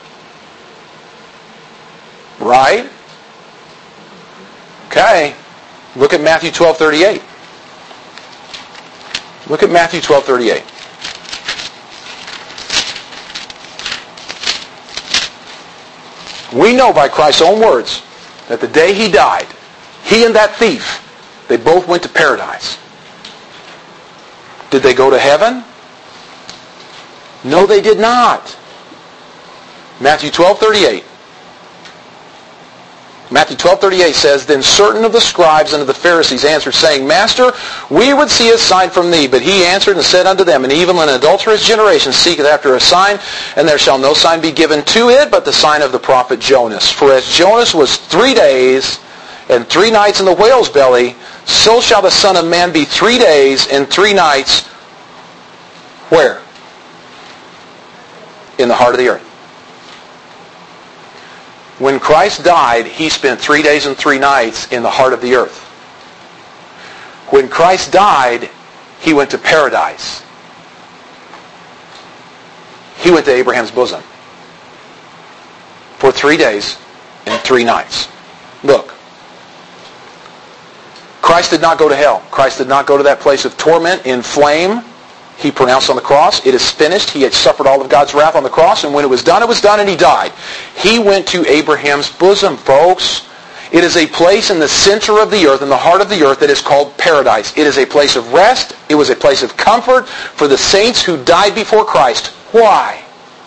Right? Okay. Look at Matthew twelve thirty-eight. Look at Matthew twelve thirty-eight. We know by Christ's own words that the day he died, he and that thief, they both went to paradise. Did they go to heaven? No, they did not. Matthew twelve thirty-eight. Matthew twelve thirty-eight says, Then certain of the scribes and of the Pharisees answered, saying, Master, we would see a sign from thee. But he answered and said unto them, An evil and adulterous generation seeketh after a sign, and there shall no sign be given to it, but the sign of the prophet Jonas. For as Jonas was three days and three nights in the whale's belly, so shall the Son of Man be three days and three nights. Where? In the heart of the earth. When Christ died, he spent three days and three nights in the heart of the earth. When Christ died, he went to paradise. He went to Abraham's bosom for three days and three nights. Look, Christ did not go to hell. Christ did not go to that place of torment in flame. He pronounced on the cross, it is finished. He had suffered all of God's wrath on the cross, and when it was done, it was done, and he died. He went to Abraham's bosom, folks. It is a place in the center of the earth, in the heart of the earth, that is called paradise. It is a place of rest. It was a place of comfort for the saints who died before Christ. Why?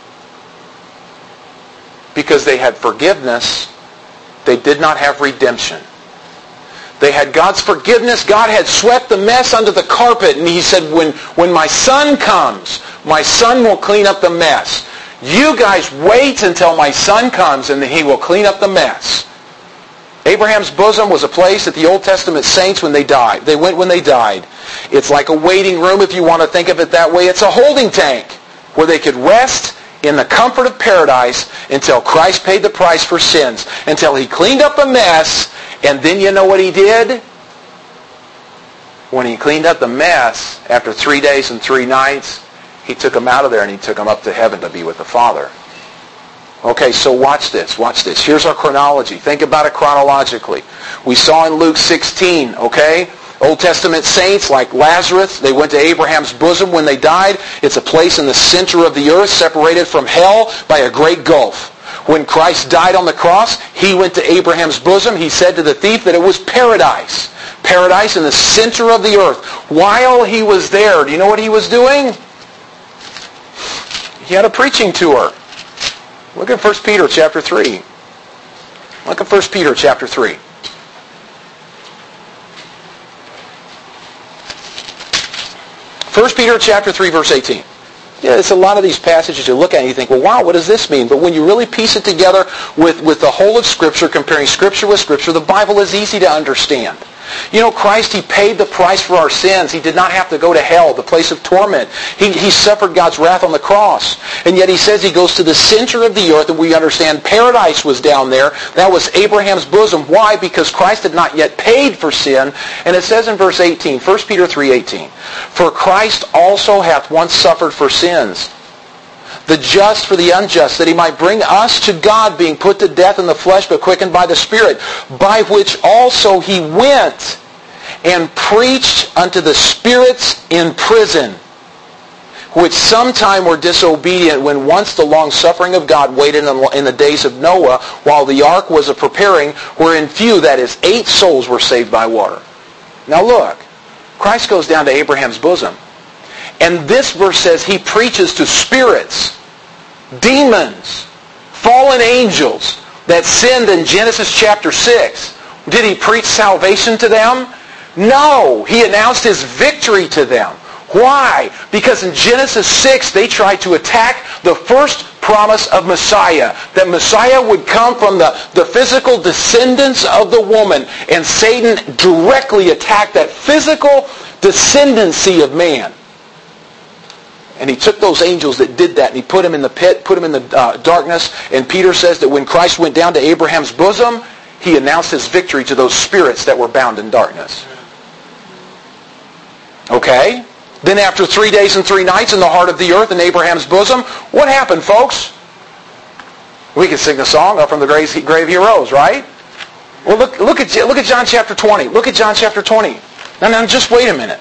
Because they had forgiveness. They did not have redemption. They had God's forgiveness. God had swept the mess under the carpet. And he said, when, when my son comes, my son will clean up the mess. You guys wait until my son comes and he will clean up the mess. Abraham's bosom was a place that the Old Testament saints, when they died, they went when they died. It's like a waiting room, if you want to think of it that way. It's a holding tank where they could rest in the comfort of paradise until Christ paid the price for sins, until he cleaned up the mess. And then you know what he did? When he cleaned up the mess, after three days and three nights, he took them out of there and he took them up to heaven to be with the Father. Okay, so watch this, watch this. Here's our chronology. Think about it chronologically. We saw in Luke sixteen, okay? Old Testament saints like Lazarus, they went to Abraham's bosom when they died. It's a place in the center of the earth, separated from hell by a great gulf. When Christ died on the cross, he went to Abraham's bosom. He said to the thief that it was paradise. Paradise in the center of the earth. While he was there, do you know what he was doing? He had a preaching tour. Look at First Peter chapter three. Look at First Peter chapter three. First Peter chapter three, verse eighteen. Yeah, it's a lot of these passages you look at and you think, well, wow, what does this mean? But when you really piece it together with, with the whole of Scripture, comparing Scripture with Scripture, the Bible is easy to understand. You know, Christ, he paid the price for our sins. He did not have to go to hell, the place of torment. He, he suffered God's wrath on the cross. And yet he says he goes to the center of the earth, and we understand paradise was down there. That was Abraham's bosom. Why? Because Christ had not yet paid for sin. And it says in verse eighteen, First Peter three eighteen, for Christ also hath once suffered for sins, the just for the unjust, that he might bring us to God, being put to death in the flesh, but quickened by the Spirit, by which also he went and preached unto the spirits in prison, which sometime were disobedient, when once the long suffering of God waited in the days of Noah, while the ark was a preparing, wherein few, that is, eight souls, were saved by water. Now look, Christ goes down to Abraham's bosom. And this verse says he preaches to spirits, demons, fallen angels that sinned in Genesis chapter six. Did he preach salvation to them? No. He announced his victory to them. Why? Because in Genesis six they tried to attack the first promise of Messiah, that Messiah would come from the, the physical descendants of the woman, and Satan directly attacked that physical descendancy of man. And he took those angels that did that and he put them in the pit, put them in the uh, darkness. And Peter says that when Christ went down to Abraham's bosom, he announced his victory to those spirits that were bound in darkness. Okay? Then after three days and three nights in the heart of the earth in Abraham's bosom, what happened, folks? We can sing the song, Up from the grave, grave he rose, right? Well, look, look, at, look at John chapter twenty. Look at John chapter twenty. Now, now, just wait a minute.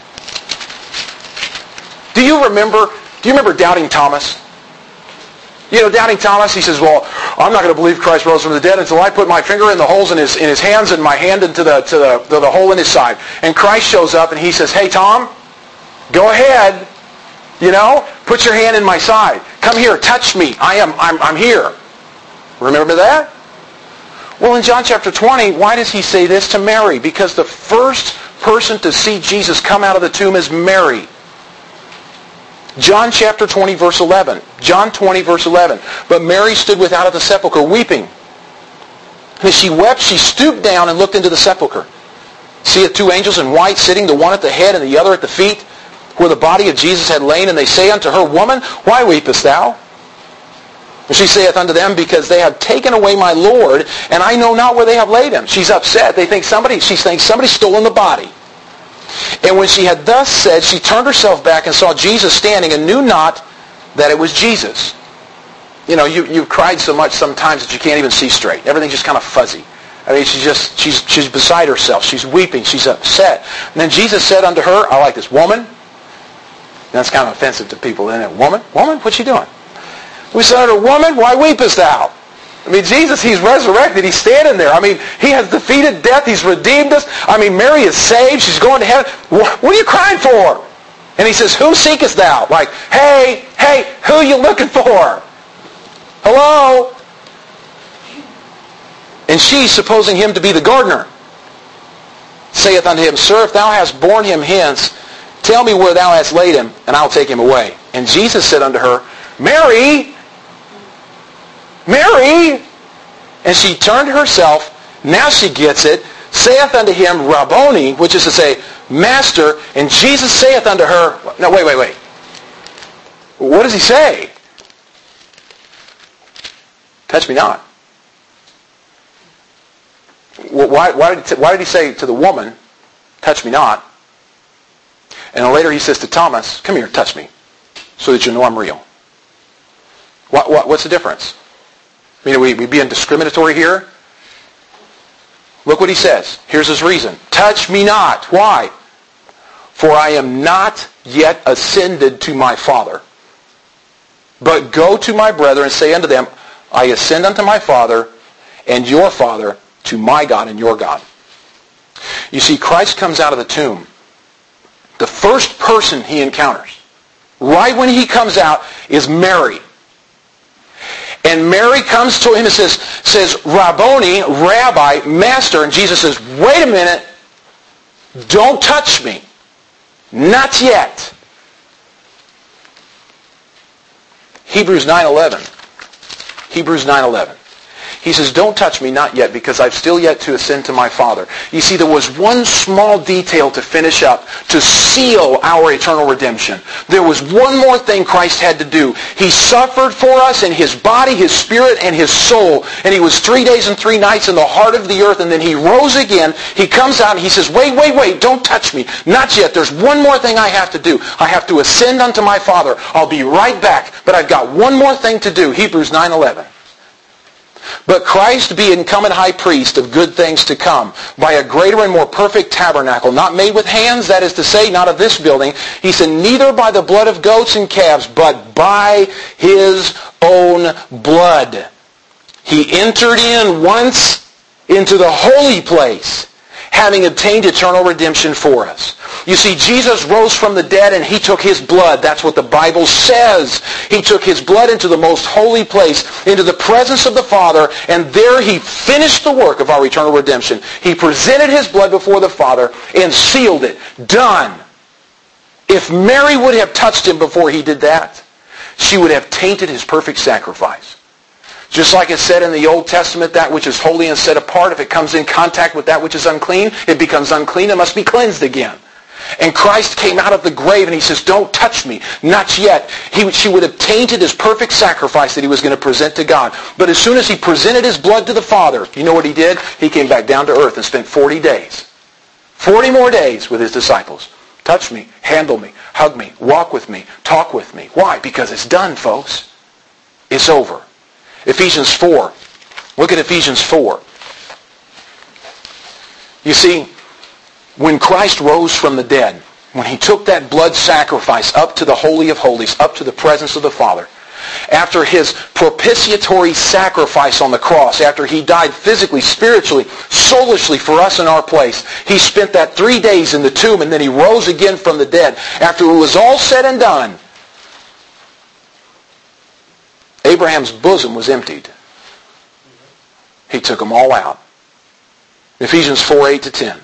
Do you remember... Do you remember Doubting Thomas? You know, Doubting Thomas, he says, well, I'm not going to believe Christ rose from the dead until I put my finger in the holes in his in his hands and my hand into the to the, to the hole in his side. And Christ shows up and he says, hey, Tom, go ahead. You know, put your hand in my side. Come here, touch me. I am I'm I'm here. Remember that? Well, in John chapter twenty, why does he say this to Mary? Because the first person to see Jesus come out of the tomb is Mary. John chapter twenty, verse eleven. John twenty, verse eleven. But Mary stood without of the sepulchre, weeping. And as she wept, she stooped down and looked into the sepulchre. seeth two angels in white sitting, the one at the head and the other at the feet, where the body of Jesus had lain. And they say unto her, Woman, why weepest thou? And she saith unto them, Because they have taken away my Lord, and I know not where they have laid him. She's upset. They think somebody, she thinks somebody's stolen the body. And when she had thus said, she turned herself back and saw Jesus standing, and knew not that it was Jesus. You know, you, you've cried so much sometimes that you can't even see straight. Everything's just kind of fuzzy. I mean, she's just, she's, she's beside herself. She's weeping. She's upset. And then Jesus said unto her, I like this, Woman. That's kind of offensive to people, isn't it? Woman? Woman? What's she doing? We said unto her, Woman, why weepest thou? I mean, Jesus, he's resurrected. He's standing there. I mean, he has defeated death. He's redeemed us. I mean, Mary is saved. She's going to heaven. What are you crying for? And he says, Whom seekest thou? Like, hey, hey, who are you looking for? Hello? And she, supposing him to be the gardener, saith unto him, Sir, if thou hast borne him hence, tell me where thou hast laid him, and I'll take him away. And Jesus said unto her, Mary! Mary! And she turned herself, now she gets it, saith unto him, Rabboni, which is to say, Master. And Jesus saith unto her, no, wait, wait, wait. What does he say? Touch me not. Why, why, did, why did he say to the woman, touch me not? And then later he says to Thomas, come here, touch me, so that you know I'm real. What, what, what's the difference? I mean, are we, we being discriminatory here? Look what he says. Here's his reason. Touch me not. Why? For I am not yet ascended to my Father. But go to my brethren and say unto them, I ascend unto my Father and your Father, to my God and your God. You see, Christ comes out of the tomb. The first person he encounters, right when he comes out, is Mary. And Mary comes to him and says, says, Rabboni, Rabbi, Master. And Jesus says, wait a minute. Don't touch me. Not yet. Hebrews nine eleven. Hebrews nine eleven. He says, don't touch me, not yet, because I've still yet to ascend to my Father. You see, there was one small detail to finish up, to seal our eternal redemption. There was one more thing Christ had to do. He suffered for us in his body, his spirit, and his soul. And he was three days and three nights in the heart of the earth, and then he rose again. He comes out and he says, wait, wait, wait, don't touch me. Not yet. There's one more thing I have to do. I have to ascend unto my Father. I'll be right back, but I've got one more thing to do. Hebrews nine eleven. But Christ being come and high priest of good things to come, by a greater and more perfect tabernacle, not made with hands, that is to say, not of this building, he said, neither by the blood of goats and calves, but by his own blood. He entered in once into the holy place, having obtained eternal redemption for us. You see, Jesus rose from the dead and he took his blood. That's what the Bible says. He took his blood into the most holy place, into the presence of the Father, and there he finished the work of our eternal redemption. He presented his blood before the Father and sealed it. Done. If Mary would have touched him before he did that, she would have tainted his perfect sacrifice. Just like it said in the Old Testament, that which is holy and set apart, if it comes in contact with that which is unclean, it becomes unclean and must be cleansed again. And Christ came out of the grave and he says, don't touch me, not yet. He, she would have tainted his perfect sacrifice that he was going to present to God. But as soon as he presented his blood to the Father, you know what he did? He came back down to earth and spent forty days. forty more days with his disciples. Touch me, handle me, hug me, walk with me, talk with me. Why? Because it's done, folks. It's over. Ephesians four. Look at Ephesians four. You see, when Christ rose from the dead, when he took that blood sacrifice up to the Holy of Holies, up to the presence of the Father, after his propitiatory sacrifice on the cross, after he died physically, spiritually, soulishly for us in our place, he spent that three days in the tomb and then he rose again from the dead. After it was all said and done, Abraham's bosom was emptied. He took them all out. Ephesians four, eight to ten.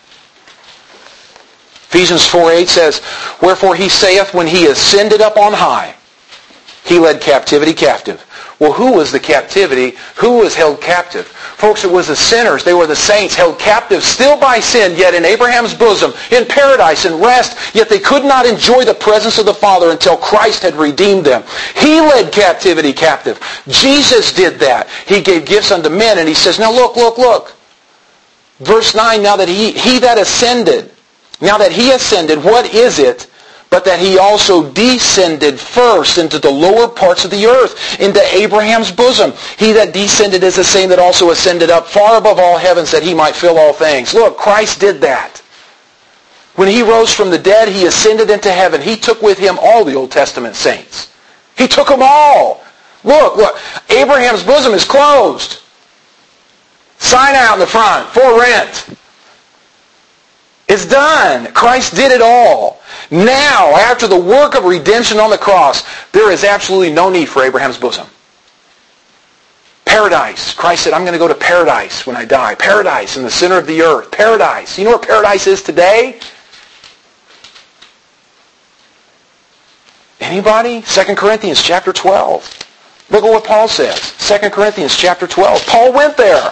Ephesians four, eight says, wherefore he saith, when he ascended up on high, he led captivity captive. Well, who was the captivity? Who was held captive? Folks, it was the sinners. They were the saints held captive still by sin, yet in Abraham's bosom, in paradise and rest, yet they could not enjoy the presence of the Father until Christ had redeemed them. He led captivity captive. Jesus did that. He gave gifts unto men, and he says, now look, look, look. Verse nine, now that he, he that ascended, now that he ascended, what is it but that he also descended first into the lower parts of the earth, into Abraham's bosom? He that descended is the same that also ascended up far above all heavens, that he might fill all things. Look, Christ did that. When he rose from the dead, he ascended into heaven. He took with him all the Old Testament saints. He took them all. Look, look, Abraham's bosom is closed. Sign out in the front, for rent. It's done. Christ did it all. Now, after the work of redemption on the cross, there is absolutely no need for Abraham's bosom. Paradise. Christ said, I'm going to go to paradise when I die. Paradise in the center of the earth. Paradise. You know where paradise is today? Anybody? Second Corinthians chapter twelve. Look at what Paul says. Second Corinthians chapter twelve. Paul went there.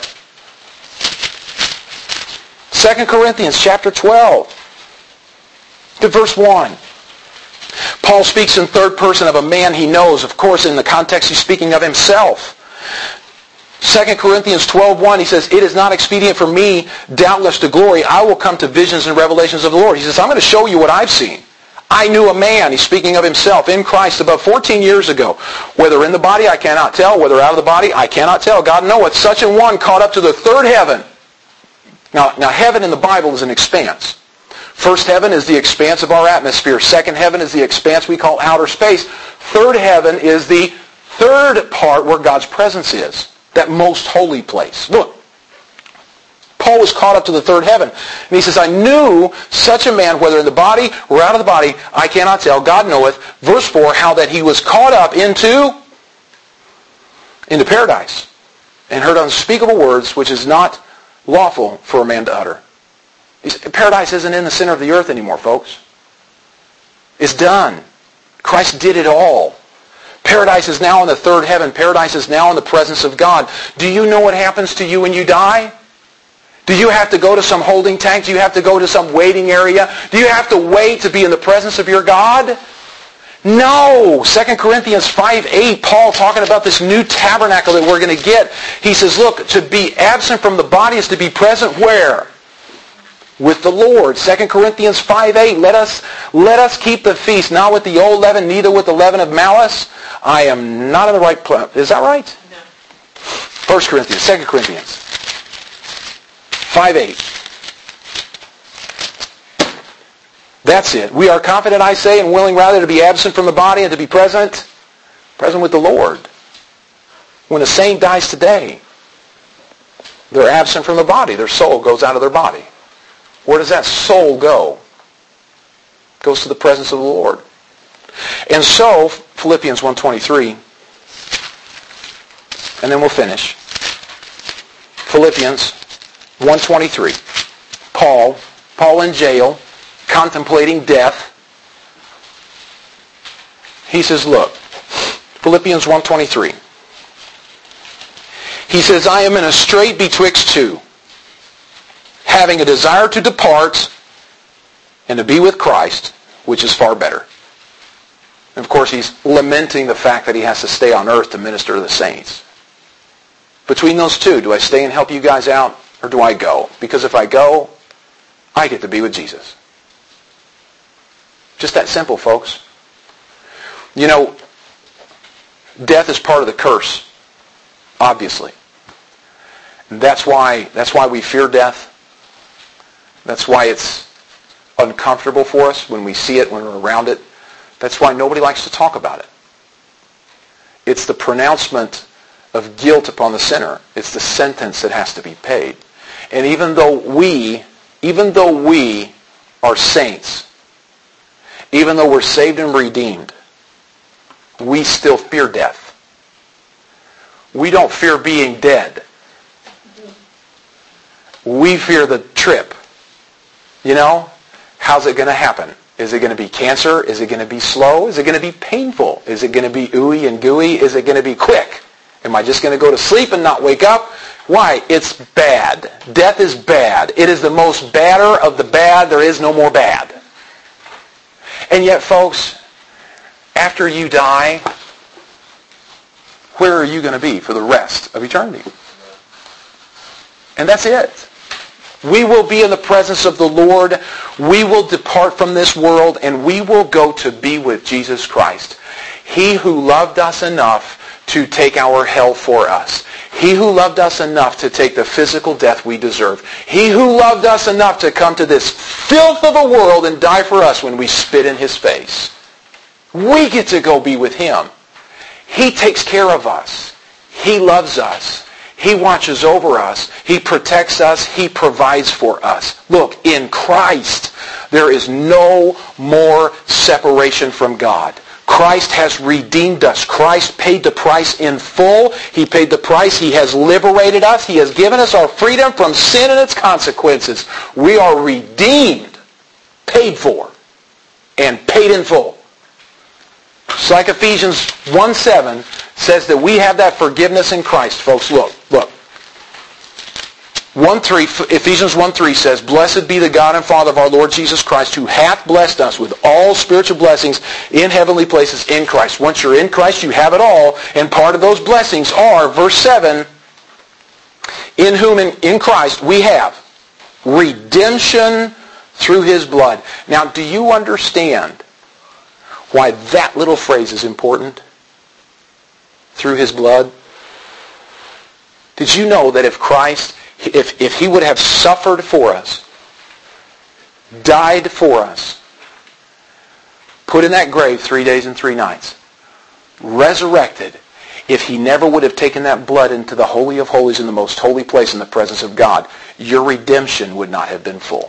Second Corinthians chapter twelve. To verse one. Paul speaks in third person of a man he knows. Of course, in the context he's speaking of himself. Second Corinthians twelve one, he says, it is not expedient for me, doubtless to glory. I will come to visions and revelations of the Lord. He says, I'm going to show you what I've seen. I knew a man, he's speaking of himself, in Christ about fourteen years ago. Whether in the body, I cannot tell. Whether out of the body, I cannot tell. God knoweth. Such an one caught up to the third heaven. Now, now heaven in the Bible is an expanse. First heaven is the expanse of our atmosphere. Second heaven is the expanse we call outer space. Third heaven is the third part where God's presence is. That most holy place. Look, Paul was caught up to the third heaven. And he says, I knew such a man, whether in the body or out of the body, I cannot tell. God knoweth. Verse four, how that he was caught up into, into paradise and heard unspeakable words, which is not lawful for a man to utter. Paradise isn't in the center of the earth anymore, folks. It's done. Christ did it all. Paradise is now in the third heaven. Paradise is now in the presence of God. Do you know what happens to you when you die? Do you have to go to some holding tank? Do you have to go to some waiting area? Do you have to wait to be in the presence of your God? No. Second Corinthians five eight, Paul talking about this new tabernacle that we're going to get. He says, look, to be absent from the body is to be present where? With the Lord. Second Corinthians five eight, let us, let us keep the feast, not with the old leaven, neither with the leaven of malice. I am not in the right place. Is that right? No. First Corinthians, Second Corinthians five eight. That's it. We are confident, I say, and willing rather to be absent from the body and to be present, present with the Lord. When a saint dies today, they're absent from the body. Their soul goes out of their body. Where does that soul go? It goes to the presence of the Lord. And so, Philippians one twenty-three, and then we'll finish. Philippians one twenty-three. Paul, Paul in jail, contemplating death. He says, look, Philippians one twenty-three. He says, I am in a strait betwixt two, having a desire to depart and to be with Christ, which is far better. And of course, he's lamenting the fact that he has to stay on earth to minister to the saints. Between those two, do I stay and help you guys out, or do I go? Because if I go, I get to be with Jesus. Just that simple, folks. You know, death is part of the curse, obviously. And that's why, that's why we fear death. That's why it's uncomfortable for us when we see it, when we're around it. That's why nobody likes to talk about it. It's the pronouncement of guilt upon the sinner. It's the sentence that has to be paid. And even though we, even though we are saints, even though we're saved and redeemed, we still fear death. We don't fear being dead. We fear the trip. You know, how's it going to happen? Is it going to be cancer? Is it going to be slow? Is it going to be painful? Is it going to be ooey and gooey? Is it going to be quick? Am I just going to go to sleep and not wake up? Why? It's bad. Death is bad. It is the most badder of the bad. There is no more bad. And yet, folks, after you die, where are you going to be for the rest of eternity? And that's it. We will be in the presence of the Lord. We will depart from this world, and we will go to be with Jesus Christ. He who loved us enough to take our hell for us. He who loved us enough to take the physical death we deserve. He who loved us enough to come to this filth of a world and die for us when we spit in His face. We get to go be with Him. He takes care of us. He loves us. He watches over us. He protects us. He provides for us. Look, in Christ, there is no more separation from God. Christ has redeemed us. Christ paid the price in full. He paid the price. He has liberated us. He has given us our freedom from sin and its consequences. We are redeemed, paid for, and paid in full. It's like Ephesians one seven says that we have that forgiveness in Christ. Folks, look, look. one three, Ephesians one three says, Blessed be the God and Father of our Lord Jesus Christ, who hath blessed us with all spiritual blessings in heavenly places in Christ. Once you're in Christ, you have it all. And part of those blessings are, verse seven, in whom in, in Christ we have redemption through His blood. Now, do you understand why that little phrase is important? Through His blood. Did you know that if Christ, if, if He would have suffered for us, died for us, put in that grave three days and three nights, resurrected, if He never would have taken that blood into the Holy of Holies in the most holy place in the presence of God, your redemption would not have been full.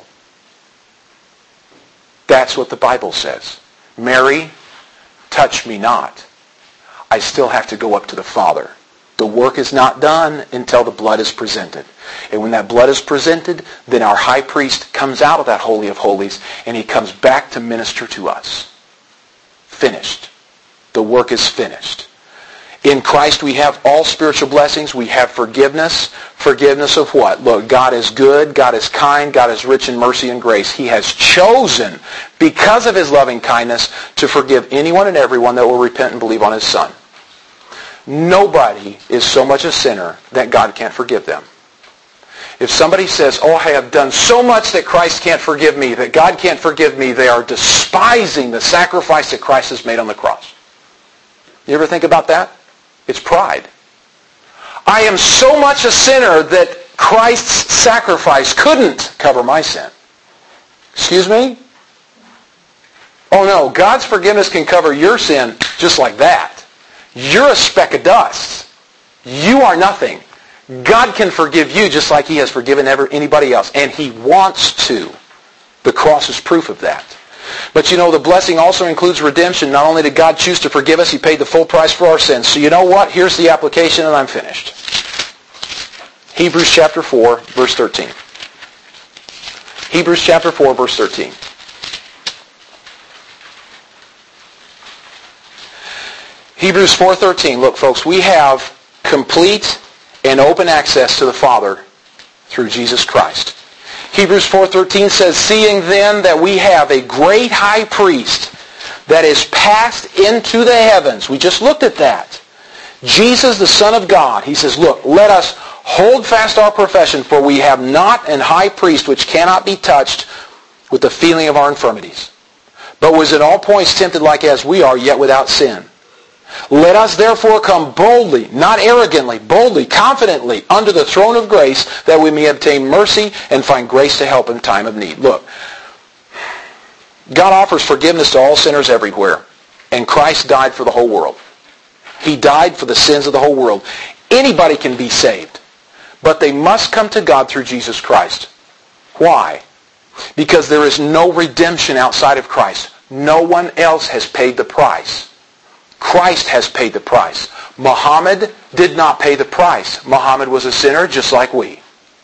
That's what the Bible says. Mary, touch me not. I still have to go up to the Father. The work is not done until the blood is presented. And when that blood is presented, then our high priest comes out of that Holy of Holies and he comes back to minister to us. Finished. The work is finished. In Christ we have all spiritual blessings. We have forgiveness. Forgiveness of what? Look, God is good. God is kind. God is rich in mercy and grace. He has chosen, because of His loving kindness, to forgive anyone and everyone that will repent and believe on His Son. Nobody is so much a sinner that God can't forgive them. If somebody says, oh, I have done so much that Christ can't forgive me, that God can't forgive me, they are despising the sacrifice that Christ has made on the cross. You ever think about that? It's pride. I am so much a sinner that Christ's sacrifice couldn't cover my sin. Excuse me? Oh no, God's forgiveness can cover your sin just like that. You're a speck of dust. You are nothing. God can forgive you just like He has forgiven ever anybody else. And He wants to. The cross is proof of that. But you know, the blessing also includes redemption. Not only did God choose to forgive us, He paid the full price for our sins. So you know what? Here's the application and I'm finished. Hebrews chapter four, verse thirteen. Hebrews chapter four, verse thirteen. Hebrews four thirteen. Look, folks, we have complete and open access to the Father through Jesus Christ. Hebrews four thirteen says, Seeing then that we have a great high priest that is passed into the heavens. We just looked at that. Jesus, the Son of God. He says, look, let us hold fast our profession, for we have not an high priest which cannot be touched with the feeling of our infirmities, but was in all points tempted like as we are, yet without sin. Let us therefore come boldly, not arrogantly, boldly, confidently, under the throne of grace, that we may obtain mercy and find grace to help in time of need. Look, God offers forgiveness to all sinners everywhere, and Christ died for the whole world. He died for the sins of the whole world. Anybody can be saved, but they must come to God through Jesus Christ. Why? Because there is no redemption outside of Christ. No one else has paid the price. Christ has paid the price. Muhammad did not pay the price. Muhammad was a sinner just like we.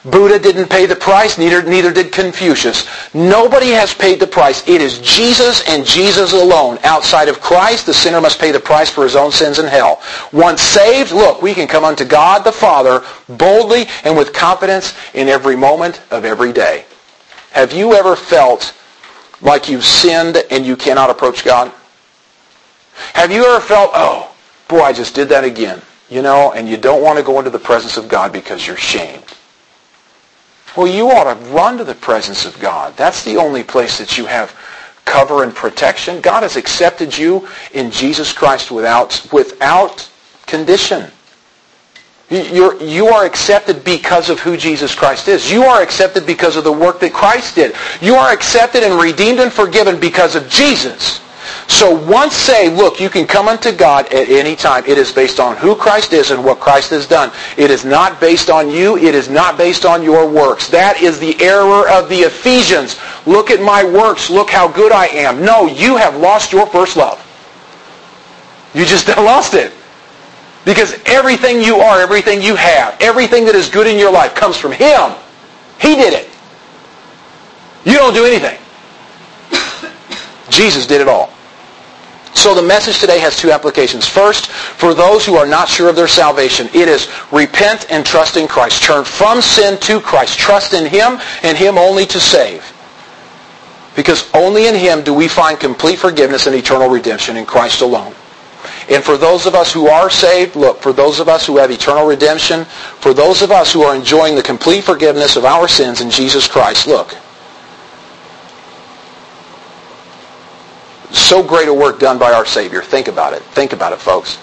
Buddha didn't pay the price, neither, neither did Confucius. Nobody has paid the price. It is Jesus and Jesus alone. Outside of Christ, the sinner must pay the price for his own sins in hell. Once saved, look, we can come unto God the Father boldly and with confidence in every moment of every day. Have you ever felt like you've sinned and you cannot approach God? Have you ever felt, oh, boy, I just did that again, you know, and you don't want to go into the presence of God because you're shamed? Well, you ought to run to the presence of God. That's the only place that you have cover and protection. God has accepted you in Jesus Christ without, without condition. You're, you are accepted because of who Jesus Christ is. You are accepted because of the work that Christ did. You are accepted and redeemed and forgiven because of Jesus. So once saved, look, you can come unto God at any time. It is based on who Christ is and what Christ has done. It is not based on you. It is not based on your works. That is the error of the Ephesians. Look at my works. Look how good I am. No, you have lost your first love. You just lost it. Because everything you are, everything you have, everything that is good in your life comes from Him. He did it. You don't do anything. Jesus did it all. So the message today has two applications. First, for those who are not sure of their salvation, it is repent and trust in Christ. Turn from sin to Christ. Trust in Him and Him only to save. Because only in Him do we find complete forgiveness and eternal redemption in Christ alone. And for those of us who are saved, look, for those of us who have eternal redemption, for those of us who are enjoying the complete forgiveness of our sins in Jesus Christ, look, so great a work done by our Savior. Think about it. Think about it, folks.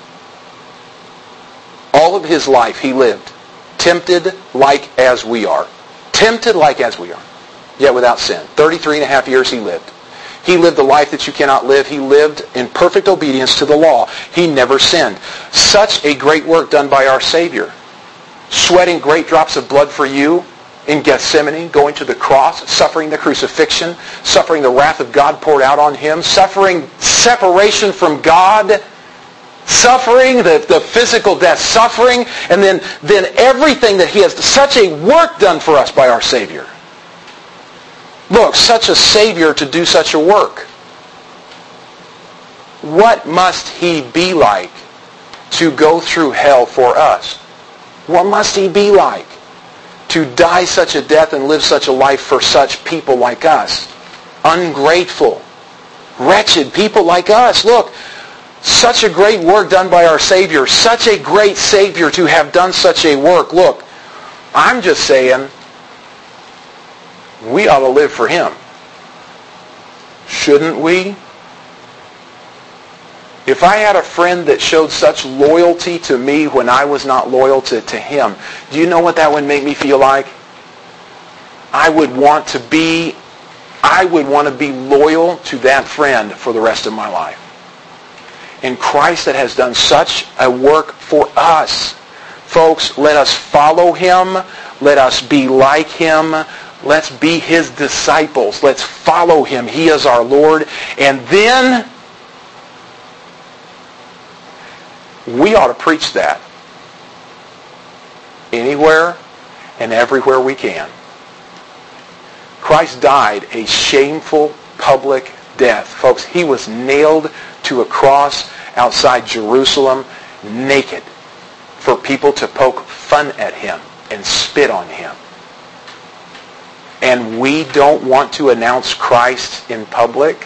All of His life He lived, tempted like as we are. Tempted like as we are, yet without sin. thirty-three and a half years He lived. He lived the life that you cannot live. He lived in perfect obedience to the law. He never sinned. Such a great work done by our Savior. Sweating great drops of blood for you in Gethsemane, going to the cross, suffering the crucifixion, suffering the wrath of God poured out on Him, suffering separation from God, suffering the, the physical death, suffering, and then, then everything that He has, such a work done for us by our Savior. Look, such a Savior to do such a work. What must He be like to go through hell for us? What must He be like to die such a death and live such a life for such people like us? Ungrateful, wretched people like us. Look, such a great work done by our Savior. Such a great Savior to have done such a work. Look, I'm just saying, we ought to live for Him. Shouldn't we? If I had a friend that showed such loyalty to me when I was not loyal to, to him, do you know what that would make me feel like? I would want to be, I would want to be loyal to that friend for the rest of my life. And Christ that has done such a work for us. Folks, let us follow Him. Let us be like Him. Let's be His disciples. Let's follow Him. He is our Lord. And then we ought to preach that anywhere and everywhere we can. Christ died a shameful public death. Folks, He was nailed to a cross outside Jerusalem naked for people to poke fun at Him and spit on Him. And we don't want to announce Christ in public.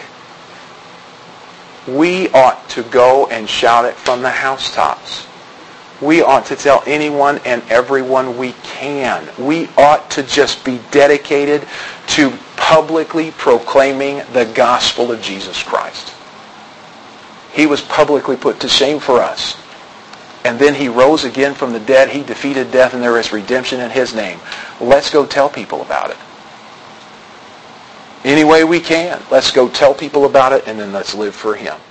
We ought to go and shout it from the housetops. We ought to tell anyone and everyone we can. We ought to just be dedicated to publicly proclaiming the gospel of Jesus Christ. He was publicly put to shame for us. And then He rose again from the dead. He defeated death, and there is redemption in His name. Let's go tell people about it. Any way we can. Let's go tell people about it, and then let's live for Him.